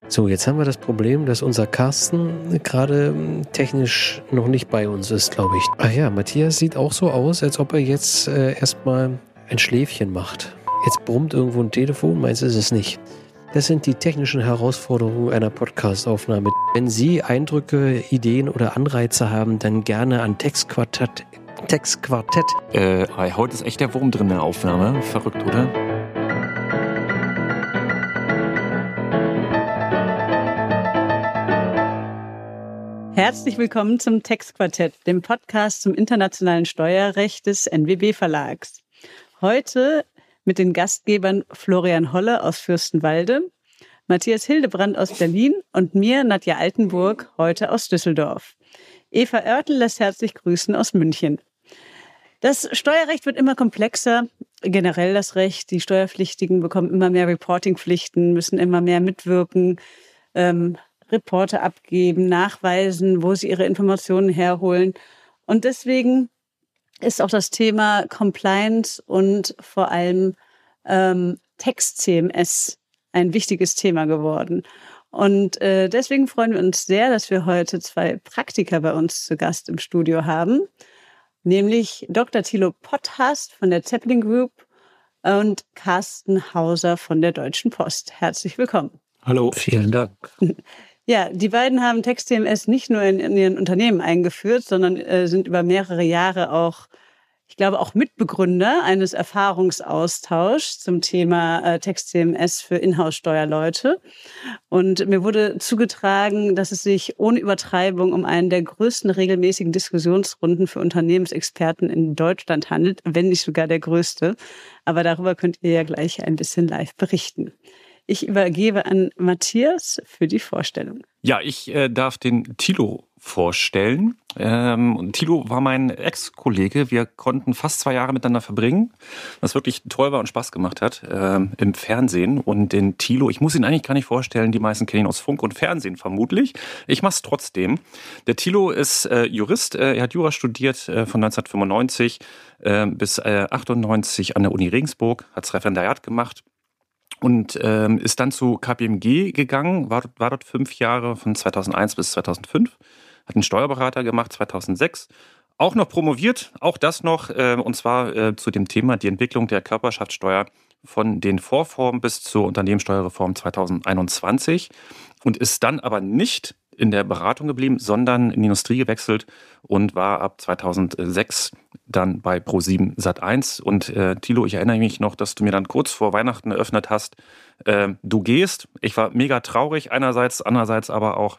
So, jetzt haben wir das Problem, dass unser Carsten gerade technisch noch nicht bei uns ist, glaube ich. Ach ja, Matthias sieht auch so aus, als ob er jetzt erstmal ein Schläfchen macht. Jetzt brummt irgendwo ein Telefon, meins ist es nicht. Das sind die technischen Herausforderungen einer Podcast-Aufnahme. Wenn Sie Eindrücke, Ideen oder Anreize haben, dann gerne an Textquartett. Heute ist echt der Wurm drin in der Aufnahme. Verrückt, oder? Herzlich willkommen zum Textquartett, dem Podcast zum internationalen Steuerrecht des NWB Verlags. Heute mit den Gastgebern Florian Holle aus Fürstenwalde, Matthias Hildebrand aus Berlin und mir, Nadja Altenburg, heute aus Düsseldorf. Eva Oertel lässt herzlich grüßen aus München. Das Steuerrecht wird immer komplexer, generell das Recht. Die Steuerpflichtigen bekommen immer mehr Reportingpflichten, müssen immer mehr mitwirken, Reporte abgeben, nachweisen, wo sie ihre Informationen herholen. Und deswegen ist auch das Thema Compliance und vor allem Text-CMS ein wichtiges Thema geworden. Und deswegen freuen wir uns sehr, dass wir heute zwei Praktiker bei uns zu Gast im Studio haben, nämlich Dr. Thilo Potthast von der Zeppelin Group und Carsten Hauser von der Deutschen Post. Herzlich willkommen. Hallo. Vielen Dank. Ja, die beiden haben Text-CMS nicht nur in ihren Unternehmen eingeführt, sondern sind über mehrere Jahre auch, ich glaube, auch Mitbegründer eines Erfahrungsaustauschs zum Thema Text-CMS für Inhouse-Steuerleute. Und mir wurde zugetragen, dass es sich ohne Übertreibung um einen der größten regelmäßigen Diskussionsrunden für Unternehmensexperten in Deutschland handelt, wenn nicht sogar der größte. Aber darüber könnt ihr ja gleich ein bisschen live berichten. Ich übergebe an Matthias für die Vorstellung. Ja, ich darf den Thilo vorstellen. Thilo war mein Ex-Kollege. Wir konnten fast 2 Jahre miteinander verbringen, was wirklich toll war und Spaß gemacht hat im Fernsehen. Und den Thilo, ich muss ihn eigentlich gar nicht vorstellen, die meisten kennen ihn aus Funk und Fernsehen vermutlich. Ich mache es trotzdem. Der Thilo ist Jurist. Er hat Jura studiert von 1995 bis 98 an der Uni Regensburg, hat das Referendariat gemacht. Und ist dann zu KPMG gegangen, war dort 5 Jahre, von 2001 bis 2005, hat einen Steuerberater gemacht, 2006, auch noch promoviert, auch das noch, und zwar zu dem Thema die Entwicklung der Körperschaftssteuer von den Vorformen bis zur Unternehmenssteuerreform 2021 und ist dann aber nicht in der Beratung geblieben, sondern in die Industrie gewechselt und war ab 2006 dann bei Pro7 Sat.1. Und Thilo, ich erinnere mich noch, dass du mir dann kurz vor Weihnachten eröffnet hast, du gehst. Ich war mega traurig einerseits, andererseits aber auch,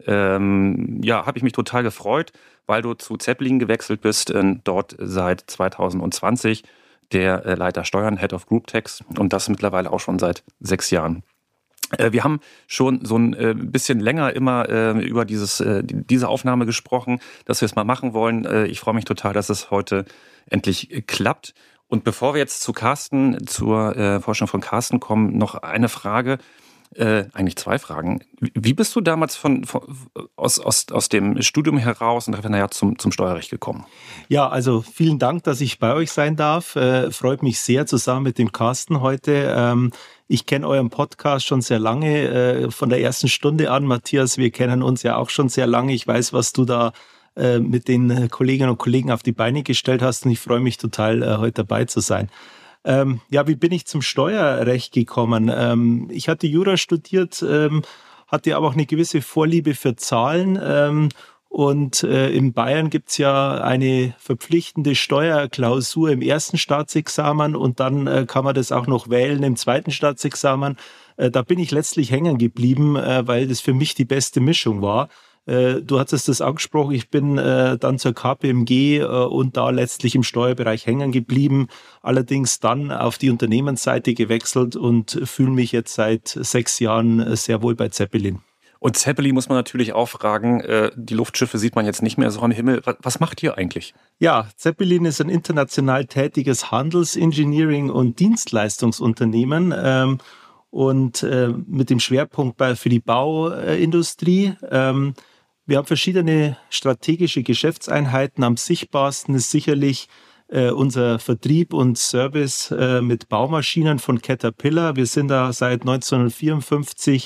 habe ich mich total gefreut, weil du zu Zeppelin gewechselt bist, dort seit 2020 der Leiter Steuern, Head of Group Tax und das mittlerweile auch schon seit 6 Jahren. Wir haben schon so ein bisschen länger immer über diese Aufnahme gesprochen, dass wir es mal machen wollen. Ich freue mich total, dass es heute endlich klappt. Und bevor wir jetzt zu Carsten, zur Forschung von Carsten kommen, noch eine Frage, eigentlich 2 Fragen. Wie bist du damals aus dem Studium heraus und Referendariat zum Steuerrecht gekommen? Ja, also vielen Dank, dass ich bei euch sein darf. Freut mich sehr zusammen mit dem Carsten heute. Ich kenne euren Podcast schon sehr lange, von der ersten Stunde an. Matthias, wir kennen uns ja auch schon sehr lange. Ich weiß, was du da mit den Kolleginnen und Kollegen auf die Beine gestellt hast und ich freue mich total, heute dabei zu sein. Wie bin ich zum Steuerrecht gekommen? Ich hatte Jura studiert, hatte aber auch eine gewisse Vorliebe für Zahlen. Und in Bayern gibt's ja eine verpflichtende Steuerklausur im ersten Staatsexamen und dann kann man das auch noch wählen im zweiten Staatsexamen. Da bin ich letztlich hängen geblieben, weil das für mich die beste Mischung war. Du hattest das angesprochen, ich bin dann zur KPMG und da letztlich im Steuerbereich hängen geblieben, allerdings dann auf die Unternehmensseite gewechselt und fühle mich jetzt seit 6 Jahren sehr wohl bei Zeppelin. Und Zeppelin muss man natürlich auch fragen, die Luftschiffe sieht man jetzt nicht mehr so am Himmel. Was macht ihr eigentlich? Ja, Zeppelin ist ein international tätiges Handels-, Engineering- und Dienstleistungsunternehmen und mit dem Schwerpunkt für die Bauindustrie. Wir haben verschiedene strategische Geschäftseinheiten. Am sichtbarsten ist sicherlich unser Vertrieb und Service mit Baumaschinen von Caterpillar. Wir sind da seit 1954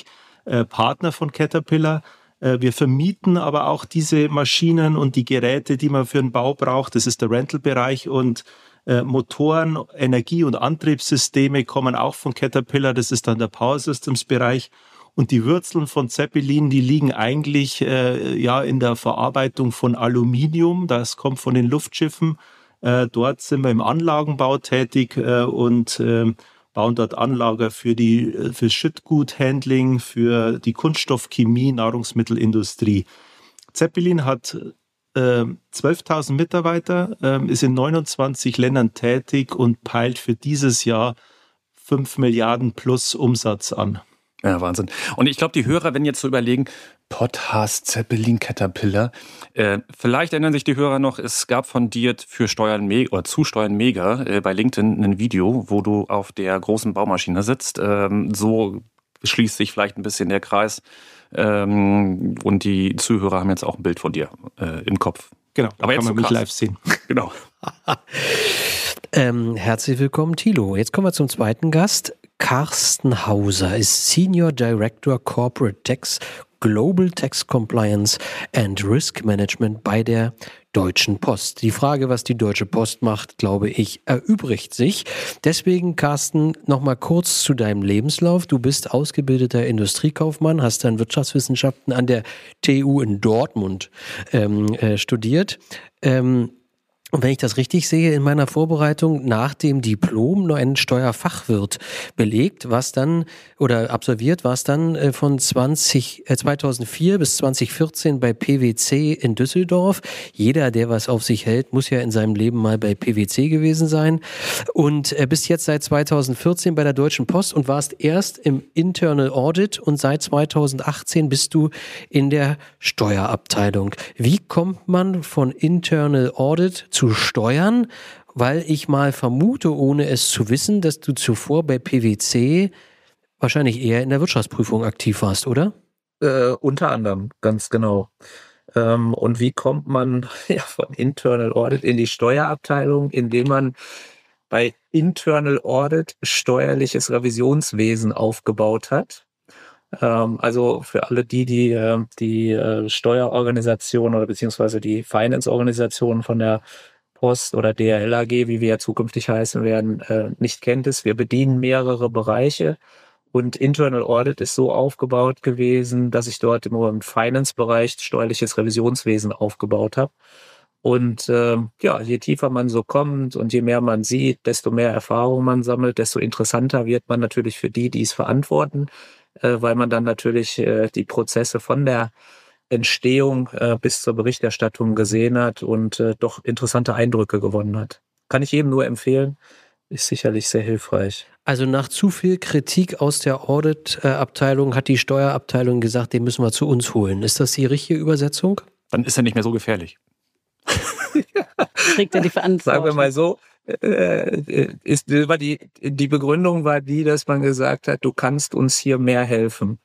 Partner von Caterpillar. Wir vermieten aber auch diese Maschinen und die Geräte, die man für den Bau braucht. Das ist der Rental-Bereich und Motoren, Energie- und Antriebssysteme kommen auch von Caterpillar. Das ist dann der Power Systems-Bereich. Und die Wurzeln von Zeppelin, die liegen eigentlich in der Verarbeitung von Aluminium. Das kommt von den Luftschiffen. Dort sind wir im Anlagenbau tätig und bauen dort Anlager für Schüttguthandling, für die Kunststoffchemie, Nahrungsmittelindustrie. Zeppelin hat 12.000 Mitarbeiter, ist in 29 Ländern tätig und peilt für dieses Jahr 5 Milliarden plus Umsatz an. Ja, Wahnsinn. Und ich glaube, die Hörer, wenn jetzt so überlegen, Podcast, Zeppelin, Caterpillar, vielleicht erinnern sich die Hörer noch, es gab von dir für Steuern Mega oder zu Steuern Mega bei LinkedIn ein Video, wo du auf der großen Baumaschine sitzt. So schließt sich vielleicht ein bisschen der Kreis. Und die Zuhörer haben jetzt auch ein Bild von dir im Kopf. Genau, aber jetzt kann man so mich live sehen. Genau. Herzlich willkommen, Thilo. Jetzt kommen wir zum zweiten Gast. Carsten Hauser ist Senior Director Corporate Tax, Global Tax Compliance and Risk Management bei der Deutschen Post. Die Frage, was die Deutsche Post macht, glaube ich, erübrigt sich. Deswegen, Carsten, nochmal kurz zu deinem Lebenslauf. Du bist ausgebildeter Industriekaufmann, hast dann Wirtschaftswissenschaften an der TU in Dortmund studiert. Und wenn ich das richtig sehe, in meiner Vorbereitung nach dem Diplom noch ein Steuerfachwirt belegt, was dann oder absolviert, was dann von 2004 bis 2014 bei PwC in Düsseldorf. Jeder, der was auf sich hält, muss ja in seinem Leben mal bei PwC gewesen sein. Und bist jetzt seit 2014 bei der Deutschen Post und warst erst im Internal Audit und seit 2018 bist du in der Steuerabteilung. Wie kommt man von Internal Audit zu Steuern? Weil ich mal vermute, ohne es zu wissen, dass du zuvor bei PwC wahrscheinlich eher in der Wirtschaftsprüfung aktiv warst, oder? Unter anderem, ganz genau. Und wie kommt man von Internal Audit in die Steuerabteilung, indem man bei Internal Audit steuerliches Revisionswesen aufgebaut hat? Also für alle die Steuerorganisation oder beziehungsweise die Finance-Organisation von der Post oder DHL AG, wie wir ja zukünftig heißen werden, nicht kennt es. Wir bedienen mehrere Bereiche und Internal Audit ist so aufgebaut gewesen, dass ich dort im Finance-Bereich steuerliches Revisionswesen aufgebaut habe. Und je tiefer man so kommt und je mehr man sieht, desto mehr Erfahrung man sammelt, desto interessanter wird man natürlich für die es verantworten, weil man dann natürlich die Prozesse von der Entstehung bis zur Berichterstattung gesehen hat und doch interessante Eindrücke gewonnen hat. Kann ich jedem nur empfehlen, ist sicherlich sehr hilfreich. Also nach zu viel Kritik aus der Audit-Abteilung hat die Steuerabteilung gesagt, den müssen wir zu uns holen. Ist das die richtige Übersetzung? Dann ist er nicht mehr so gefährlich. Kriegt er die Verantwortung? Sagen wir mal so, die Begründung war die, dass man gesagt hat, du kannst uns hier mehr helfen.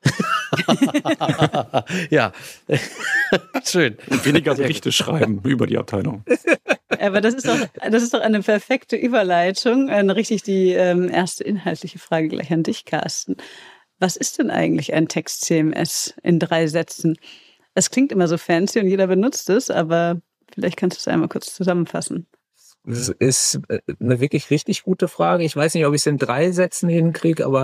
Ja, schön. Und weniger Berichte schreiben über die Abteilung. Aber das ist doch eine perfekte Überleitung. Richtig die erste inhaltliche Frage gleich an dich, Carsten. Was ist denn eigentlich ein Text-CMS in 3 Sätzen? Es klingt immer so fancy und jeder benutzt es, aber vielleicht kannst du es einmal kurz zusammenfassen. Das ist eine wirklich richtig gute Frage. Ich weiß nicht, ob ich es in 3 Sätzen hinkriege, aber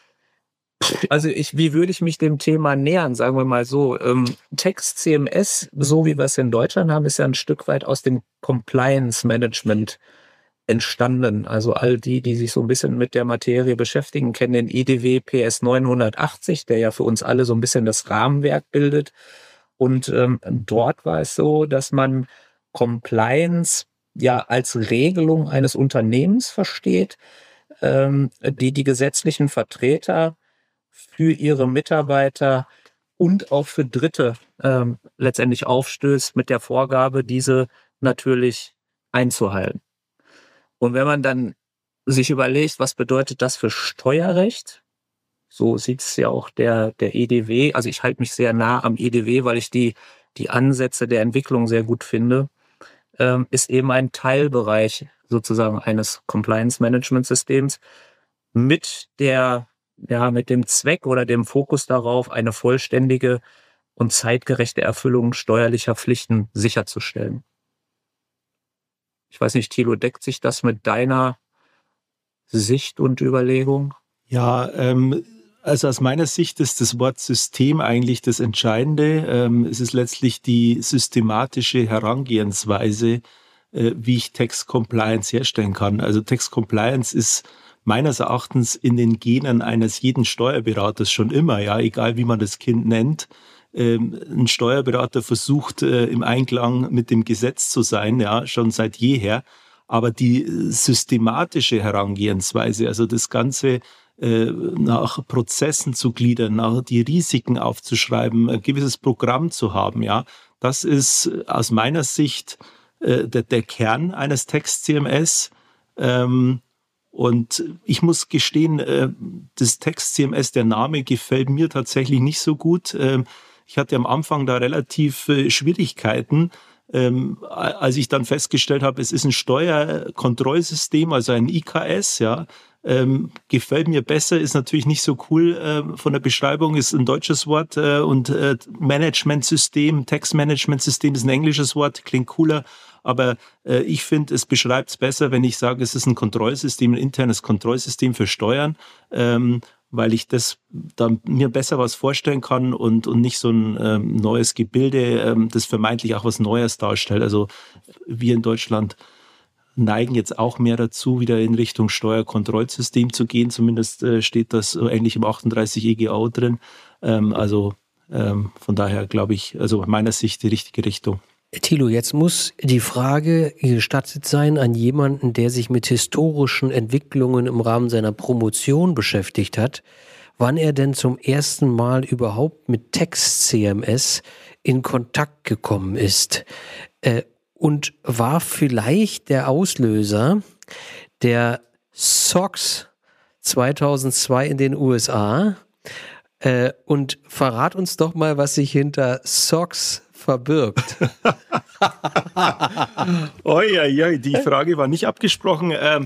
wie würde ich mich dem Thema nähern, sagen wir mal so. Text CMS, so wie wir es in Deutschland haben, ist ja ein Stück weit aus dem Compliance Management entstanden. Also all die sich so ein bisschen mit der Materie beschäftigen, kennen den IDW PS 980, der ja für uns alle so ein bisschen das Rahmenwerk bildet. Und dort war es so, dass man Compliance ja als Regelung eines Unternehmens versteht, die gesetzlichen Vertreter für ihre Mitarbeiter und auch für Dritte letztendlich aufstößt mit der Vorgabe, diese natürlich einzuhalten. Und wenn man dann sich überlegt, was bedeutet das für Steuerrecht, so sieht es ja auch der EDW, also ich halte mich sehr nah am EDW, weil ich die Ansätze der Entwicklung sehr gut finde, ist eben ein Teilbereich sozusagen eines Compliance-Management-Systems mit der mit dem Zweck oder dem Fokus darauf, eine vollständige und zeitgerechte Erfüllung steuerlicher Pflichten sicherzustellen. Ich weiß nicht, Thilo, deckt sich das mit deiner Sicht und Überlegung? Ja, also aus meiner Sicht ist das Wort System eigentlich das Entscheidende. Es ist letztlich die systematische Herangehensweise, wie ich Tax Compliance herstellen kann. Also Tax Compliance ist meines Erachtens in den Genen eines jeden Steuerberaters schon immer, ja, egal wie man das Kind nennt. Ein Steuerberater versucht im Einklang mit dem Gesetz zu sein, ja, schon seit jeher. Aber die systematische Herangehensweise, also das Ganze nach Prozessen zu gliedern, nach die Risiken aufzuschreiben, ein gewisses Programm zu haben, ja, das ist aus meiner Sicht der Kern eines Text-CMS. Und ich muss gestehen, das Text-CMS, der Name gefällt mir tatsächlich nicht so gut. Ich hatte am Anfang da relativ Schwierigkeiten, als ich dann festgestellt habe, es ist ein Steuerkontrollsystem, also ein IKS, ja. Gefällt mir besser, ist natürlich nicht so cool von der Beschreibung, ist ein deutsches Wort und Managementsystem, Textmanagementsystem ist ein englisches Wort, klingt cooler, aber ich finde, es beschreibt es besser, wenn ich sage, es ist ein Kontrollsystem, ein internes Kontrollsystem für Steuern, weil ich das dann mir besser was vorstellen kann und nicht so ein neues Gebilde, das vermeintlich auch was Neues darstellt. Also wir in Deutschland neigen jetzt auch mehr dazu, wieder in Richtung Steuerkontrollsystem zu gehen. Zumindest steht das so ähnlich im 38 EGAO drin. Von daher glaube ich, also aus meiner Sicht die richtige Richtung. Thilo, jetzt muss die Frage gestattet sein an jemanden, der sich mit historischen Entwicklungen im Rahmen seiner Promotion beschäftigt hat, wann er denn zum ersten Mal überhaupt mit Text-CMS in Kontakt gekommen ist. Und war vielleicht der Auslöser der SOX 2002 in den USA? Und verrat uns doch mal, was sich hinter SOX verbirgt. Oi, die Frage war nicht abgesprochen.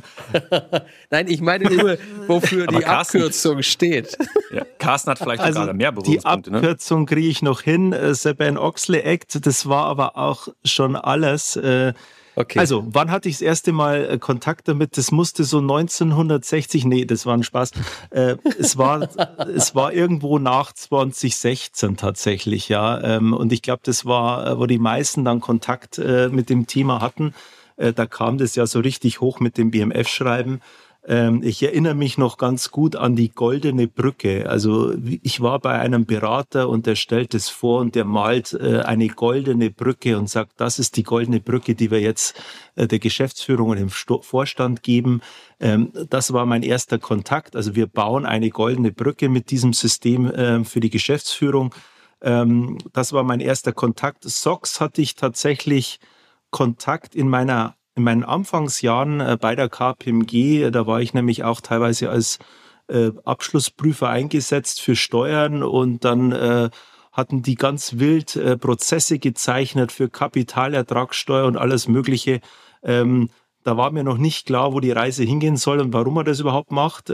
Nein, ich meine nur, wofür die Abkürzung steht. Ja, Carsten hat vielleicht also gerade mehr Berührungspunkte. Die Abkürzung kriege ich noch hin. Sarbanes-Oxley Act, das war aber auch schon alles. Okay. Also, wann hatte ich das erste Mal Kontakt damit? Das musste so 1960, nee, das war ein Spaß. Es war irgendwo nach 2016 tatsächlich, ja. Und ich glaube, das war, wo die meisten dann Kontakt mit dem Thema hatten. Da kam das ja so richtig hoch mit dem BMF-Schreiben. Ich erinnere mich noch ganz gut an die Goldene Brücke. Also ich war bei einem Berater und der stellt es vor und der malt eine goldene Brücke und sagt, das ist die goldene Brücke, die wir jetzt der Geschäftsführung und dem Vorstand geben. Das war mein erster Kontakt. Also wir bauen eine goldene Brücke mit diesem System für die Geschäftsführung. Das war mein erster Kontakt. SOX hatte ich tatsächlich Kontakt in meinen Anfangsjahren bei der KPMG, da war ich nämlich auch teilweise als Abschlussprüfer eingesetzt für Steuern und dann hatten die ganz wild Prozesse gezeichnet für Kapitalertragssteuer und alles Mögliche. Da war mir noch nicht klar, wo die Reise hingehen soll und warum man das überhaupt macht.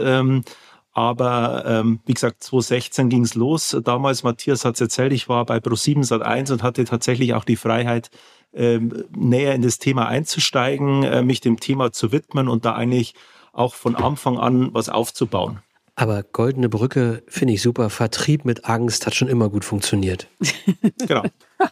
Aber wie gesagt, 2016 ging es los. Damals, Matthias hat es erzählt, ich war bei Pro7 Sat.1 und hatte tatsächlich auch die Freiheit, näher in das Thema einzusteigen, mich dem Thema zu widmen und da eigentlich auch von Anfang an was aufzubauen. Aber Goldene Brücke finde ich super. Vertrieb mit Angst hat schon immer gut funktioniert. Genau.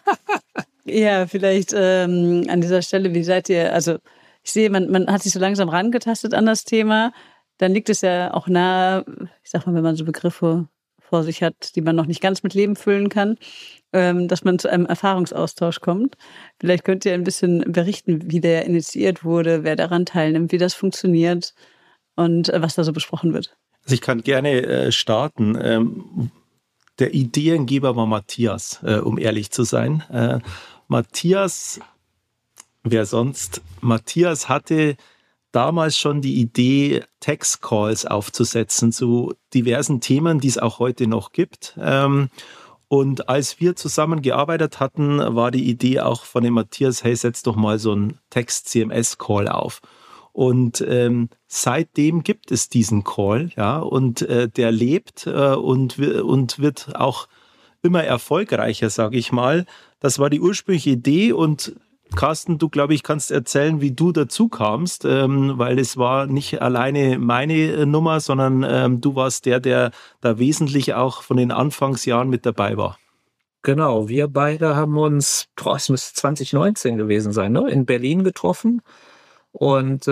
Ja, vielleicht an dieser Stelle, wie seid ihr, also ich sehe, man hat sich so langsam rangetastet an das Thema, dann liegt es ja auch nahe, ich sag mal, wenn man so Begriffe vor sich hat, die man noch nicht ganz mit Leben füllen kann, dass man zu einem Erfahrungsaustausch kommt. Vielleicht könnt ihr ein bisschen berichten, wie der initiiert wurde, wer daran teilnimmt, wie das funktioniert und was da so besprochen wird. Also ich kann gerne starten. Der Ideengeber war Matthias, um ehrlich zu sein. Matthias, wer sonst? Matthias hatte damals schon die Idee, Tax-Calls aufzusetzen zu diversen Themen, die es auch heute noch gibt. Und als wir zusammen gearbeitet hatten, war die Idee auch von dem Matthias, hey, setz doch mal so einen Text-CMS-Call auf. Und seitdem gibt es diesen Call, ja, und der lebt und wird auch immer erfolgreicher, sage ich mal. Das war die ursprüngliche Idee und Carsten, du, glaube ich, kannst erzählen, wie du dazu kamst, weil es war nicht alleine meine Nummer, sondern du warst der da wesentlich auch von den Anfangsjahren mit dabei war. Genau, wir beide haben uns, es müsste 2019 gewesen sein, ne, in Berlin getroffen. Und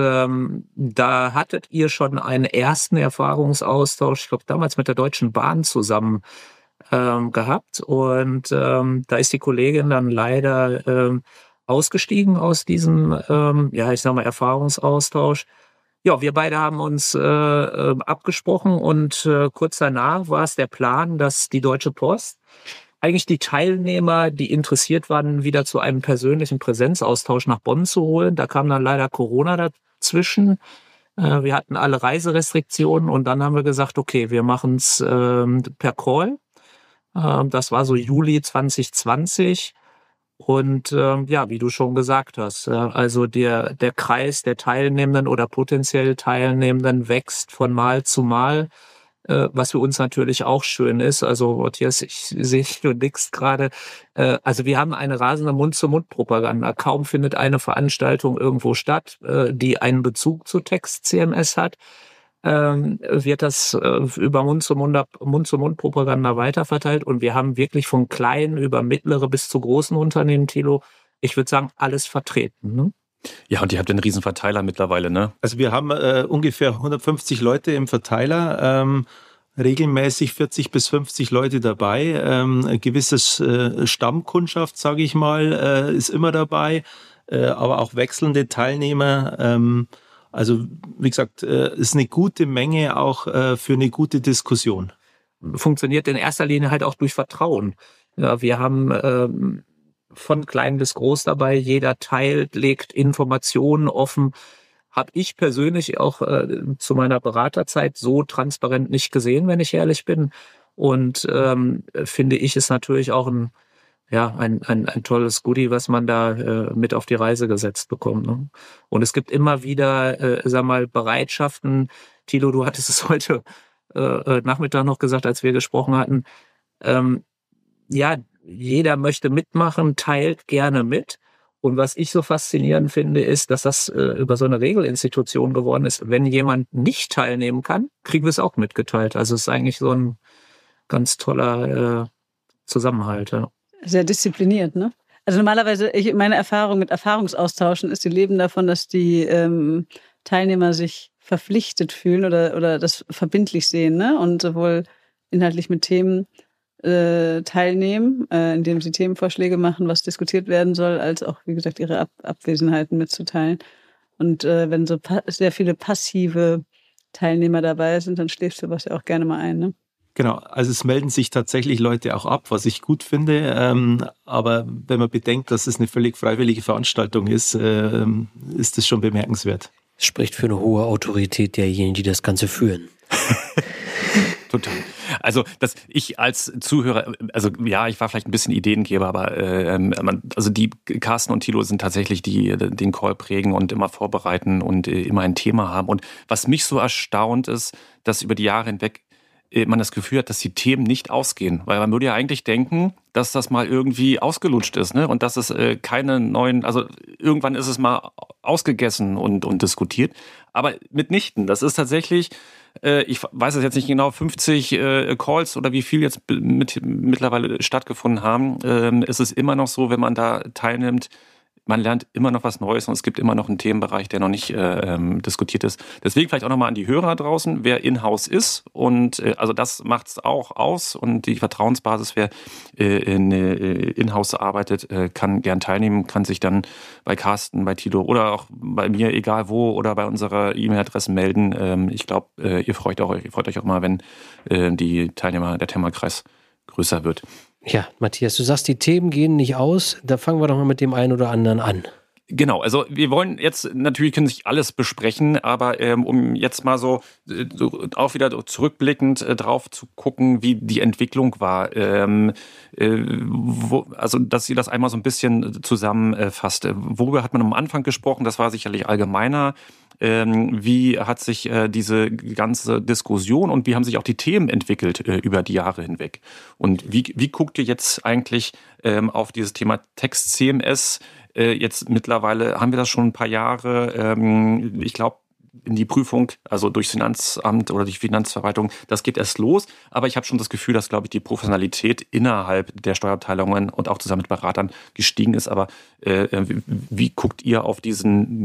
da hattet ihr schon einen ersten Erfahrungsaustausch, ich glaube damals mit der Deutschen Bahn zusammen gehabt. Und da ist die Kollegin dann leider ausgestiegen aus diesem, Erfahrungsaustausch. Ja, wir beide haben uns abgesprochen und kurz danach war es der Plan, dass die Deutsche Post eigentlich die Teilnehmer, die interessiert waren, wieder zu einem persönlichen Präsenzaustausch nach Bonn zu holen. Da kam dann leider Corona dazwischen. Wir hatten alle Reiserestriktionen und dann haben wir gesagt, okay, wir machen es per Call. Das war so Juli 2020. Und wie du schon gesagt hast, also der Kreis der Teilnehmenden oder potenziell Teilnehmenden wächst von Mal zu Mal. Was für uns natürlich auch schön ist. Also Matthias, ich sehe, du nickst gerade. Also wir haben eine rasende Mund-zu-Mund-Propaganda. Kaum findet eine Veranstaltung irgendwo statt, die einen Bezug zu Text-CMS hat, wird das über Mund-zu-Mund-Propaganda weiterverteilt. Und wir haben wirklich von kleinen über mittlere bis zu großen Unternehmen, Thilo, ich würde sagen, alles vertreten. Ne? Ja, und ihr habt einen riesen Verteiler mittlerweile, ne? Also wir haben ungefähr 150 Leute im Verteiler, regelmäßig 40 bis 50 Leute dabei. Ein gewisses Stammkundschaft, sage ich mal, ist immer dabei, aber auch wechselnde Teilnehmer. Also wie gesagt, ist eine gute Menge auch für eine gute Diskussion. Funktioniert in erster Linie halt auch durch Vertrauen. Ja, wir haben von klein bis groß dabei. Jeder teilt, legt Informationen offen. Habe ich persönlich auch zu meiner Beraterzeit so transparent nicht gesehen, wenn ich ehrlich bin. Und finde ich, ist natürlich auch ein tolles Goodie, was man da mit auf die Reise gesetzt bekommt. Ne? Und es gibt immer wieder, Bereitschaften. Thilo, du hattest es heute Nachmittag noch gesagt, als wir gesprochen hatten. Jeder möchte mitmachen, teilt gerne mit. Und was ich so faszinierend finde, ist, dass das über so eine Regelinstitution geworden ist. Wenn jemand nicht teilnehmen kann, kriegen wir es auch mitgeteilt. Also es ist eigentlich so ein ganz toller Zusammenhalt. Ja. Sehr diszipliniert, ne? Also normalerweise, meine Erfahrung mit Erfahrungsaustauschen ist, die leben davon, dass die Teilnehmer sich verpflichtet fühlen oder das verbindlich sehen, ne? Und sowohl inhaltlich mit Themen teilnehmen, indem sie Themenvorschläge machen, was diskutiert werden soll, als auch, wie gesagt, ihre Abwesenheiten mitzuteilen. Und wenn so sehr viele passive Teilnehmer dabei sind, dann schläfst du was ja auch gerne mal ein, ne? Genau, also es melden sich tatsächlich Leute auch ab, was ich gut finde. Aber wenn man bedenkt, dass es eine völlig freiwillige Veranstaltung ist, ist das schon bemerkenswert. Es spricht für eine hohe Autorität derjenigen, die das Ganze führen. Total. Also, dass ich als Zuhörer, also ja, ich war vielleicht ein bisschen Ideengeber, aber die Carsten und Thilo sind tatsächlich die den Call prägen und immer vorbereiten und immer ein Thema haben. Und was mich so erstaunt ist, dass über die Jahre hinweg man das Gefühl hat, dass die Themen nicht ausgehen. Weil man würde ja eigentlich denken, dass das mal irgendwie ausgelutscht ist, ne? Und dass es keine neuen, also irgendwann ist es mal ausgegessen und diskutiert. Aber mitnichten. Das ist tatsächlich, ich weiß es jetzt nicht genau, 50 Calls oder wie viel jetzt mittlerweile stattgefunden haben, ist es immer noch so, wenn man da teilnimmt, man lernt immer noch was Neues und es gibt immer noch einen Themenbereich, der noch nicht diskutiert ist. Deswegen vielleicht auch nochmal an die Hörer draußen, wer in-house ist. Und also das macht es auch aus. Und die Vertrauensbasis, wer in-house arbeitet, kann gern teilnehmen, kann sich dann bei Carsten, bei Thilo oder auch bei mir, egal wo, oder bei unserer E-Mail-Adresse melden. Ich glaube, ihr freut euch auch mal, wenn der Themenkreis größer wird. Ja, Matthias, du sagst, die Themen gehen nicht aus. Da fangen wir doch mal mit dem einen oder anderen an. Genau, also wir wollen jetzt, natürlich können sich alles besprechen, aber um jetzt mal so auch wieder zurückblickend drauf zu gucken, wie die Entwicklung war, also dass sie das einmal so ein bisschen zusammenfasst. Worüber hat man am Anfang gesprochen? Das war sicherlich allgemeiner. Wie hat sich diese ganze Diskussion und wie haben sich auch die Themen entwickelt über die Jahre hinweg? Und wie guckt ihr jetzt eigentlich auf dieses Thema Text-CMS? Jetzt mittlerweile haben wir das schon ein paar Jahre. Ich glaube, in die Prüfung, also durchs Finanzamt oder die Finanzverwaltung, das geht erst los. Aber ich habe schon das Gefühl, dass, glaube ich, die Professionalität innerhalb der Steuerabteilungen und auch zusammen mit Beratern gestiegen ist. Aber wie guckt ihr auf die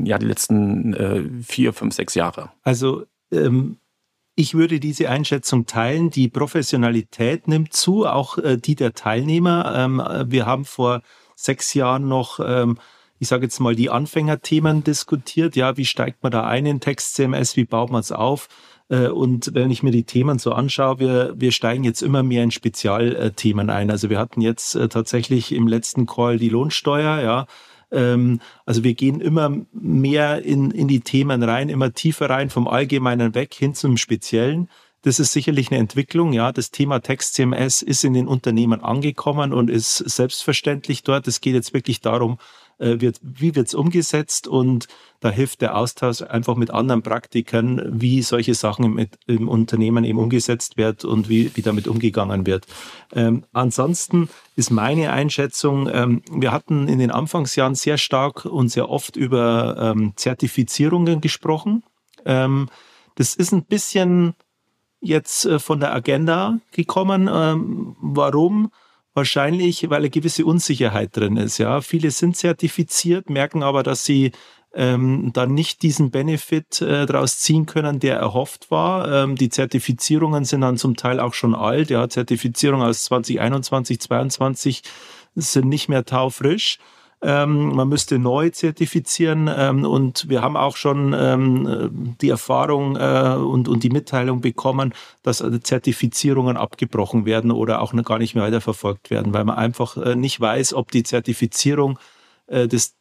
letzten 4, 5, 6 Jahre? Also ich würde diese Einschätzung teilen. Die Professionalität nimmt zu, auch die der Teilnehmer. Wir haben vor 6 Jahren noch ich sage jetzt mal, die Anfängerthemen diskutiert. Ja, wie steigt man da ein in Text-CMS? Wie baut man es auf? Und wenn ich mir die Themen so anschaue, wir steigen jetzt immer mehr in Spezialthemen ein. Also wir hatten jetzt tatsächlich im letzten Call die Lohnsteuer. Ja, also wir gehen immer mehr in die Themen rein, immer tiefer rein, vom Allgemeinen weg hin zum Speziellen. Das ist sicherlich eine Entwicklung. Ja, das Thema Text-CMS ist in den Unternehmen angekommen und ist selbstverständlich dort. Es geht jetzt wirklich darum, wie wird es umgesetzt, und da hilft der Austausch einfach mit anderen Praktikern, wie solche Sachen im Unternehmen eben umgesetzt wird und wie damit umgegangen wird. Ansonsten ist meine Einschätzung, wir hatten in den Anfangsjahren sehr stark und sehr oft über Zertifizierungen gesprochen. Das ist ein bisschen jetzt von der Agenda gekommen. Warum? Wahrscheinlich, weil eine gewisse Unsicherheit drin ist. Ja, viele sind zertifiziert, merken aber, dass sie dann nicht diesen Benefit daraus ziehen können, der erhofft war. Die Zertifizierungen sind dann zum Teil auch schon alt. Ja, Zertifizierungen aus 2021, 2022 sind nicht mehr taufrisch. Man müsste neu zertifizieren, und wir haben auch schon die Erfahrung und die Mitteilung bekommen, dass Zertifizierungen abgebrochen werden oder auch gar nicht mehr weiterverfolgt werden, weil man einfach nicht weiß, ob die Zertifizierung das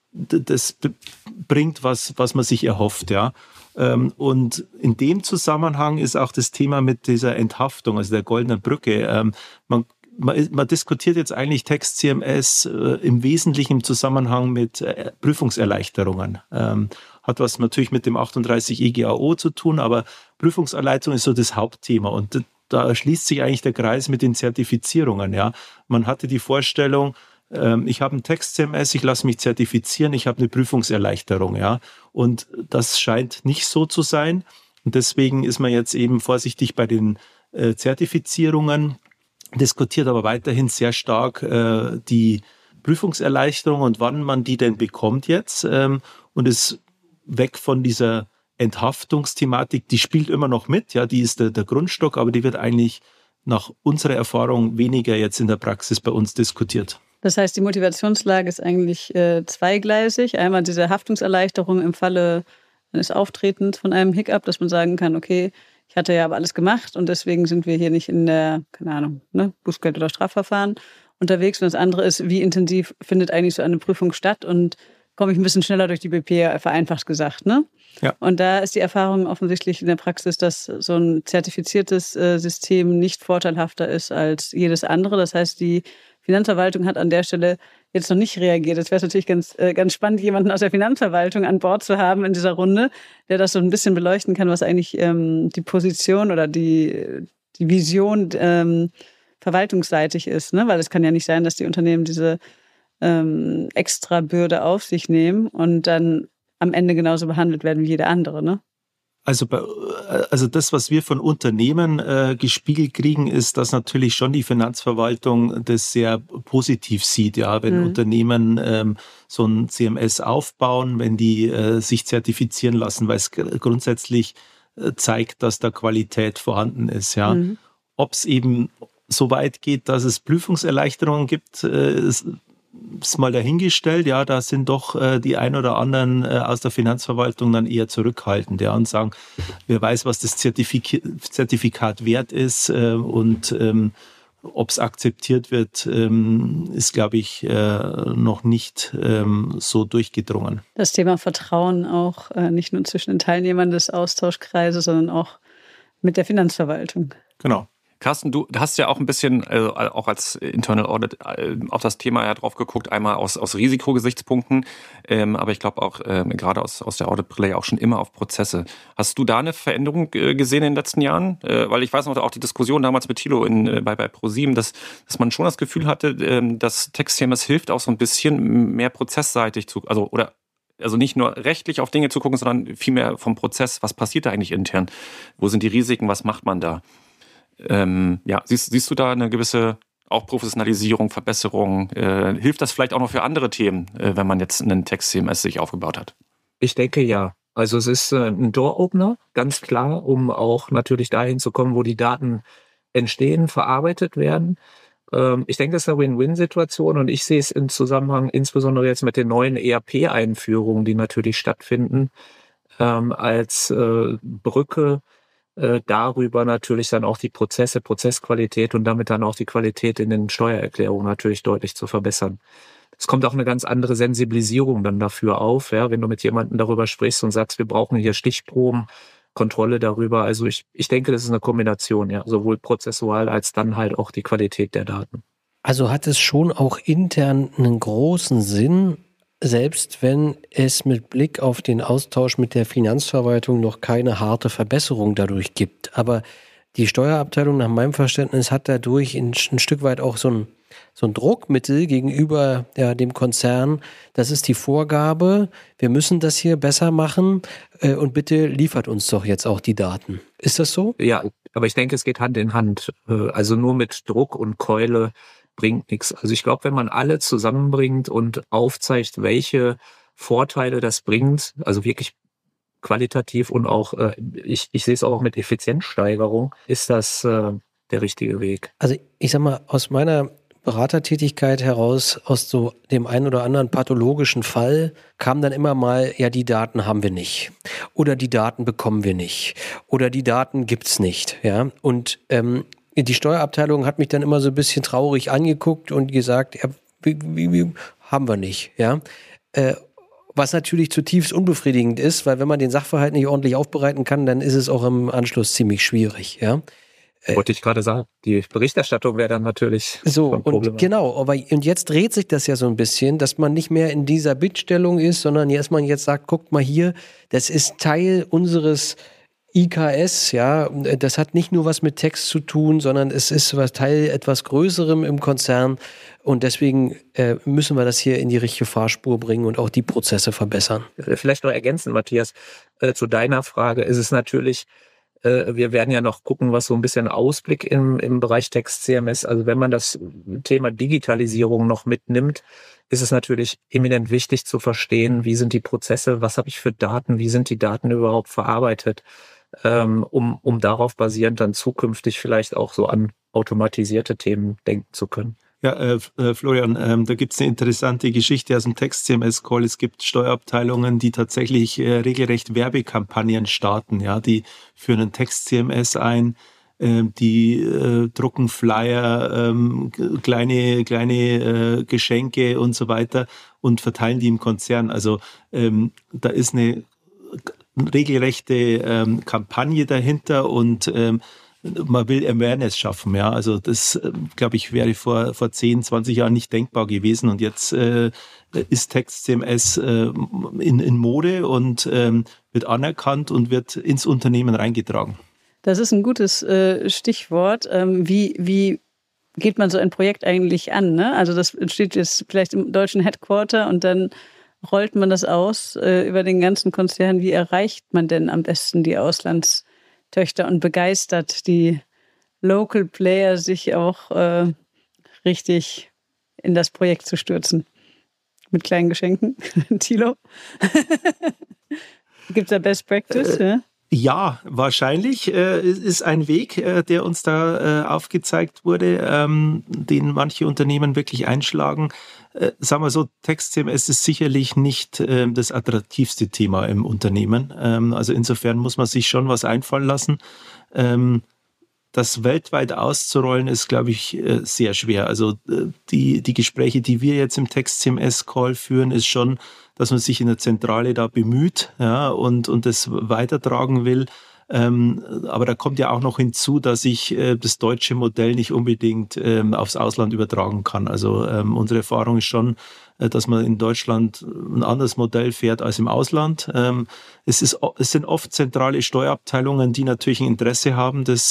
bringt, was man sich erhofft. Ja. Und in dem Zusammenhang ist auch das Thema mit dieser Enthaftung, also der goldenen Brücke. Man diskutiert jetzt eigentlich Text-CMS im Wesentlichen im Zusammenhang mit Prüfungserleichterungen. Hat was natürlich mit dem 38 EGAO zu tun, aber Prüfungserleichterung ist so das Hauptthema. Und da schließt sich eigentlich der Kreis mit den Zertifizierungen. Ja. Man hatte die Vorstellung, ich habe ein Text-CMS, ich lasse mich zertifizieren, ich habe eine Prüfungserleichterung. Ja. Und das scheint nicht so zu sein. Und deswegen ist man jetzt eben vorsichtig bei den Zertifizierungen, diskutiert aber weiterhin sehr stark die Prüfungserleichterung und wann man die denn bekommt jetzt, und ist weg von dieser Enthaftungsthematik. Die spielt immer noch mit, ja, die ist der Grundstock, aber die wird eigentlich nach unserer Erfahrung weniger jetzt in der Praxis bei uns diskutiert. Das heißt, die Motivationslage ist eigentlich zweigleisig. Einmal diese Haftungserleichterung im Falle eines Auftretens von einem Hiccup, dass man sagen kann, okay, ich hatte ja aber alles gemacht und deswegen sind wir hier nicht in der, keine Ahnung, Bußgeld- oder Strafverfahren unterwegs. Und das andere ist, wie intensiv findet eigentlich so eine Prüfung statt und komme ich ein bisschen schneller durch die BP, vereinfacht gesagt, ne? Ja. Und da ist die Erfahrung offensichtlich in der Praxis, dass so ein zertifiziertes System nicht vorteilhafter ist als jedes andere. Das heißt, die Finanzverwaltung hat an der Stelle jetzt noch nicht reagiert. Es wäre natürlich ganz spannend, jemanden aus der Finanzverwaltung an Bord zu haben in dieser Runde, der das so ein bisschen beleuchten kann, was eigentlich die Position oder die Vision verwaltungsseitig ist. Ne? Weil es kann ja nicht sein, dass die Unternehmen diese extra Bürde auf sich nehmen und dann am Ende genauso behandelt werden wie jeder andere, ne? Also das, was wir von Unternehmen gespiegelt kriegen, ist, dass natürlich schon die Finanzverwaltung das sehr positiv sieht. Ja, wenn Unternehmen so ein CMS aufbauen, wenn die sich zertifizieren lassen, weil es grundsätzlich zeigt, dass da Qualität vorhanden ist. Ja, ob es eben so weit geht, dass es Prüfungserleichterungen gibt, ist mal dahingestellt. Ja, da sind doch die ein oder anderen aus der Finanzverwaltung dann eher zurückhaltend, ja, und sagen, wer weiß, was das Zertifikat wert ist, und ob es akzeptiert wird, ist, glaube ich, noch nicht so durchgedrungen. Das Thema Vertrauen auch nicht nur zwischen den Teilnehmern des Austauschkreises, sondern auch mit der Finanzverwaltung. Genau. Carsten, du hast ja auch ein bisschen, auch als Internal Audit, auf das Thema ja drauf geguckt, einmal aus Risikogesichtspunkten, aber ich glaube auch gerade aus der Auditbrille ja auch schon immer auf Prozesse. Hast du da eine Veränderung gesehen in den letzten Jahren? Weil ich weiß noch, auch die Diskussion damals mit Thilo bei ProSieben, dass man schon das Gefühl hatte, dass Text-CMS hilft auch so ein bisschen mehr prozessseitig also nicht nur rechtlich auf Dinge zu gucken, sondern vielmehr vom Prozess, was passiert da eigentlich intern? Wo sind die Risiken, was macht man da? Siehst du da eine gewisse auch Professionalisierung, Verbesserung? Hilft das vielleicht auch noch für andere Themen, wenn man jetzt einen Text-CMS sich aufgebaut hat? Ich denke ja. Also es ist ein Door-Opener, ganz klar, um auch natürlich dahin zu kommen, wo die Daten entstehen, verarbeitet werden. Ich denke, das ist eine Win-Win-Situation und ich sehe es im Zusammenhang insbesondere jetzt mit den neuen ERP-Einführungen, die natürlich stattfinden, als Brücke darüber natürlich dann auch die Prozesse, Prozessqualität und damit dann auch die Qualität in den Steuererklärungen natürlich deutlich zu verbessern. Es kommt auch eine ganz andere Sensibilisierung dann dafür auf, ja, wenn du mit jemandem darüber sprichst und sagst, wir brauchen hier Stichproben, Kontrolle darüber. Also ich denke, das ist eine Kombination, ja, sowohl prozessual als dann halt auch die Qualität der Daten. Also hat es schon auch intern einen großen Sinn, selbst wenn es mit Blick auf den Austausch mit der Finanzverwaltung noch keine harte Verbesserung dadurch gibt. Aber die Steuerabteilung nach meinem Verständnis hat dadurch ein Stück weit auch so ein Druckmittel gegenüber dem Konzern. Das ist die Vorgabe, wir müssen das hier besser machen und bitte liefert uns doch jetzt auch die Daten. Ist das so? Ja, aber ich denke, es geht Hand in Hand. Also nur mit Druck und Keule bringt nichts. Also ich glaube, wenn man alle zusammenbringt und aufzeigt, welche Vorteile das bringt, also wirklich qualitativ und auch, ich sehe es auch mit Effizienzsteigerung, ist das der richtige Weg. Also ich sag mal, aus meiner Beratertätigkeit heraus, aus so dem einen oder anderen pathologischen Fall, kam dann immer mal, ja, die Daten haben wir nicht. Oder die Daten bekommen wir nicht. Oder die Daten gibt's nicht. Ja, und die Steuerabteilung hat mich dann immer so ein bisschen traurig angeguckt und gesagt, ja, wie haben wir nicht, ja. Was natürlich zutiefst unbefriedigend ist, weil wenn man den Sachverhalt nicht ordentlich aufbereiten kann, dann ist es auch im Anschluss ziemlich schwierig, ja. Wollte ich gerade sagen, die Berichterstattung wäre dann natürlich so und genau, und jetzt dreht sich das ja so ein bisschen, dass man nicht mehr in dieser Bittstellung ist, sondern dass man jetzt sagt, guckt mal hier, das ist Teil unseres IKS, ja, das hat nicht nur was mit Text zu tun, sondern es ist was Teil etwas Größerem im Konzern und deswegen müssen wir das hier in die richtige Fahrspur bringen und auch die Prozesse verbessern. Vielleicht noch ergänzen, Matthias, zu deiner Frage ist es natürlich, wir werden ja noch gucken, was so ein bisschen Ausblick im Bereich Text-CMS, also wenn man das Thema Digitalisierung noch mitnimmt, ist es natürlich eminent wichtig zu verstehen, wie sind die Prozesse, was habe ich für Daten, wie sind die Daten überhaupt verarbeitet, um darauf basierend dann zukünftig vielleicht auch so an automatisierte Themen denken zu können. Ja, Florian, da gibt es eine interessante Geschichte aus dem Text-CMS-Call. Es gibt Steuerabteilungen, die tatsächlich regelrecht Werbekampagnen starten. Ja, die führen ein Text-CMS ein, die drucken Flyer, kleine Geschenke und so weiter und verteilen die im Konzern. Also da ist eine regelrechte Kampagne dahinter und man will Awareness schaffen, ja. Also das, glaube ich, wäre vor 10, 20 Jahren nicht denkbar gewesen. Und jetzt ist Text-CMS in Mode und wird anerkannt und wird ins Unternehmen reingetragen. Das ist ein gutes Stichwort. Wie geht man so ein Projekt eigentlich an? Ne? Also das entsteht jetzt vielleicht im deutschen Headquarter und dann rollt man das aus über den ganzen Konzern. Wie erreicht man denn am besten die Auslandstöchter und begeistert die Local Player, sich auch richtig in das Projekt zu stürzen? Mit kleinen Geschenken? Thilo? Gibt es da Best Practice? Ja, wahrscheinlich ist ein Weg, der uns da aufgezeigt wurde, den manche Unternehmen wirklich einschlagen. Sagen wir so, Text-CMS ist sicherlich nicht das attraktivste Thema im Unternehmen. Also insofern muss man sich schon was einfallen lassen. Das weltweit auszurollen ist, glaube ich, sehr schwer. Also die Gespräche, die wir jetzt im Text-CMS-Call führen, ist schon, dass man sich in der Zentrale da bemüht, ja, und das weitertragen will. Aber da kommt ja auch noch hinzu, dass ich das deutsche Modell nicht unbedingt aufs Ausland übertragen kann. Also unsere Erfahrung ist schon, dass man in Deutschland ein anderes Modell fährt als im Ausland. Es sind oft zentrale Steuerabteilungen, die natürlich ein Interesse haben, das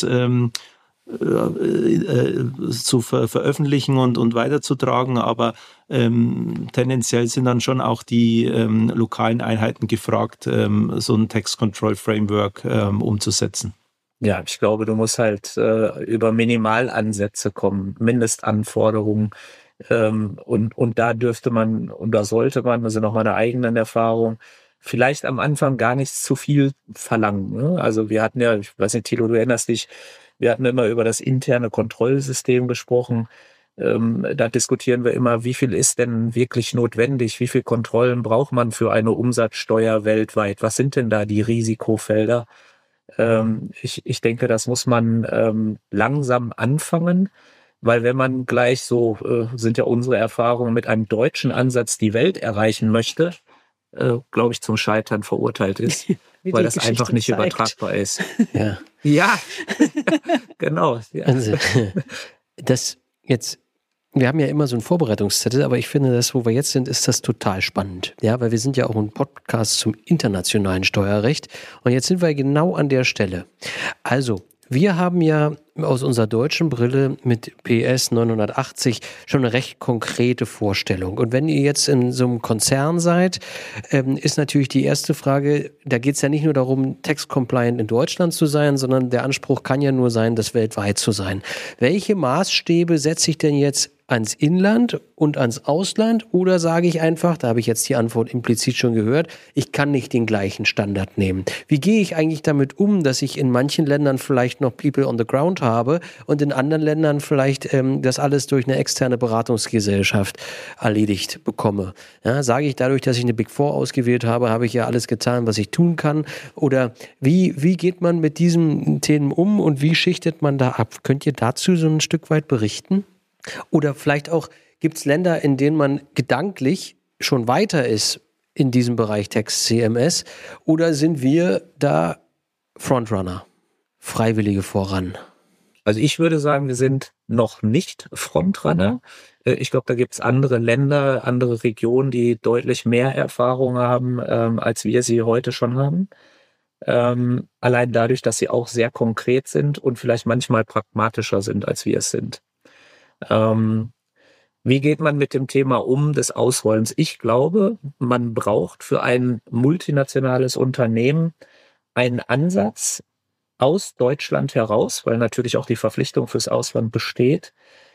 zu veröffentlichen und weiterzutragen, aber tendenziell sind dann schon auch die lokalen Einheiten gefragt, so ein Tax Control Framework umzusetzen. Ja, ich glaube, du musst halt über Minimalansätze kommen, Mindestanforderungen, und da dürfte man und da sollte man, das sind auch meine eigenen Erfahrungen, vielleicht am Anfang gar nicht zu viel verlangen. Ne? Also wir hatten ja, ich weiß nicht, Thilo, du erinnerst dich, wir hatten immer über das interne Kontrollsystem gesprochen. Da diskutieren wir immer, wie viel ist denn wirklich notwendig? Wie viel Kontrollen braucht man für eine Umsatzsteuer weltweit? Was sind denn da die Risikofelder? Ich denke, das muss man langsam anfangen, weil wenn man gleich so, sind ja unsere Erfahrungen, mit einem deutschen Ansatz die Welt erreichen möchte, glaube ich, zum Scheitern verurteilt ist, weil das Geschichte einfach nicht übertragbar ist. Ja, ja. Genau. Ja. Also, wir haben ja immer so einen Vorbereitungszettel, aber ich finde, das, wo wir jetzt sind, ist das total spannend. Ja, weil wir sind ja auch ein Podcast zum internationalen Steuerrecht und jetzt sind wir genau an der Stelle. Also, wir haben ja aus unserer deutschen Brille mit PS 980 schon eine recht konkrete Vorstellung. Und wenn ihr jetzt in so einem Konzern seid, ist natürlich die erste Frage, da geht es ja nicht nur darum, tax-compliant in Deutschland zu sein, sondern der Anspruch kann ja nur sein, das weltweit zu sein. Welche Maßstäbe setze ich denn jetzt ans Inland und ans Ausland? Oder sage ich einfach, da habe ich jetzt die Antwort implizit schon gehört, ich kann nicht den gleichen Standard nehmen. Wie gehe ich eigentlich damit um, dass ich in manchen Ländern vielleicht noch People on the Ground habe und in anderen Ländern vielleicht das alles durch eine externe Beratungsgesellschaft erledigt bekomme? Ja, sage ich dadurch, dass ich eine Big Four ausgewählt habe, habe ich ja alles getan, was ich tun kann? Oder wie geht man mit diesen Themen um und wie schichtet man da ab? Könnt ihr dazu so ein Stück weit berichten? Oder vielleicht auch, gibt es Länder, in denen man gedanklich schon weiter ist in diesem Bereich Tax CMS? Oder sind wir da Frontrunner, Freiwillige voran? Also ich würde sagen, wir sind noch nicht Frontrunner. Ich glaube, da gibt es andere Länder, andere Regionen, die deutlich mehr Erfahrung haben, als wir sie heute schon haben. Allein dadurch, dass sie auch sehr konkret sind und vielleicht manchmal pragmatischer sind, als wir es sind. Wie geht man mit dem Thema um des Ausrollens? Ich glaube, man braucht für ein multinationales Unternehmen einen Ansatz aus Deutschland heraus, weil natürlich auch die Verpflichtung fürs Ausland besteht,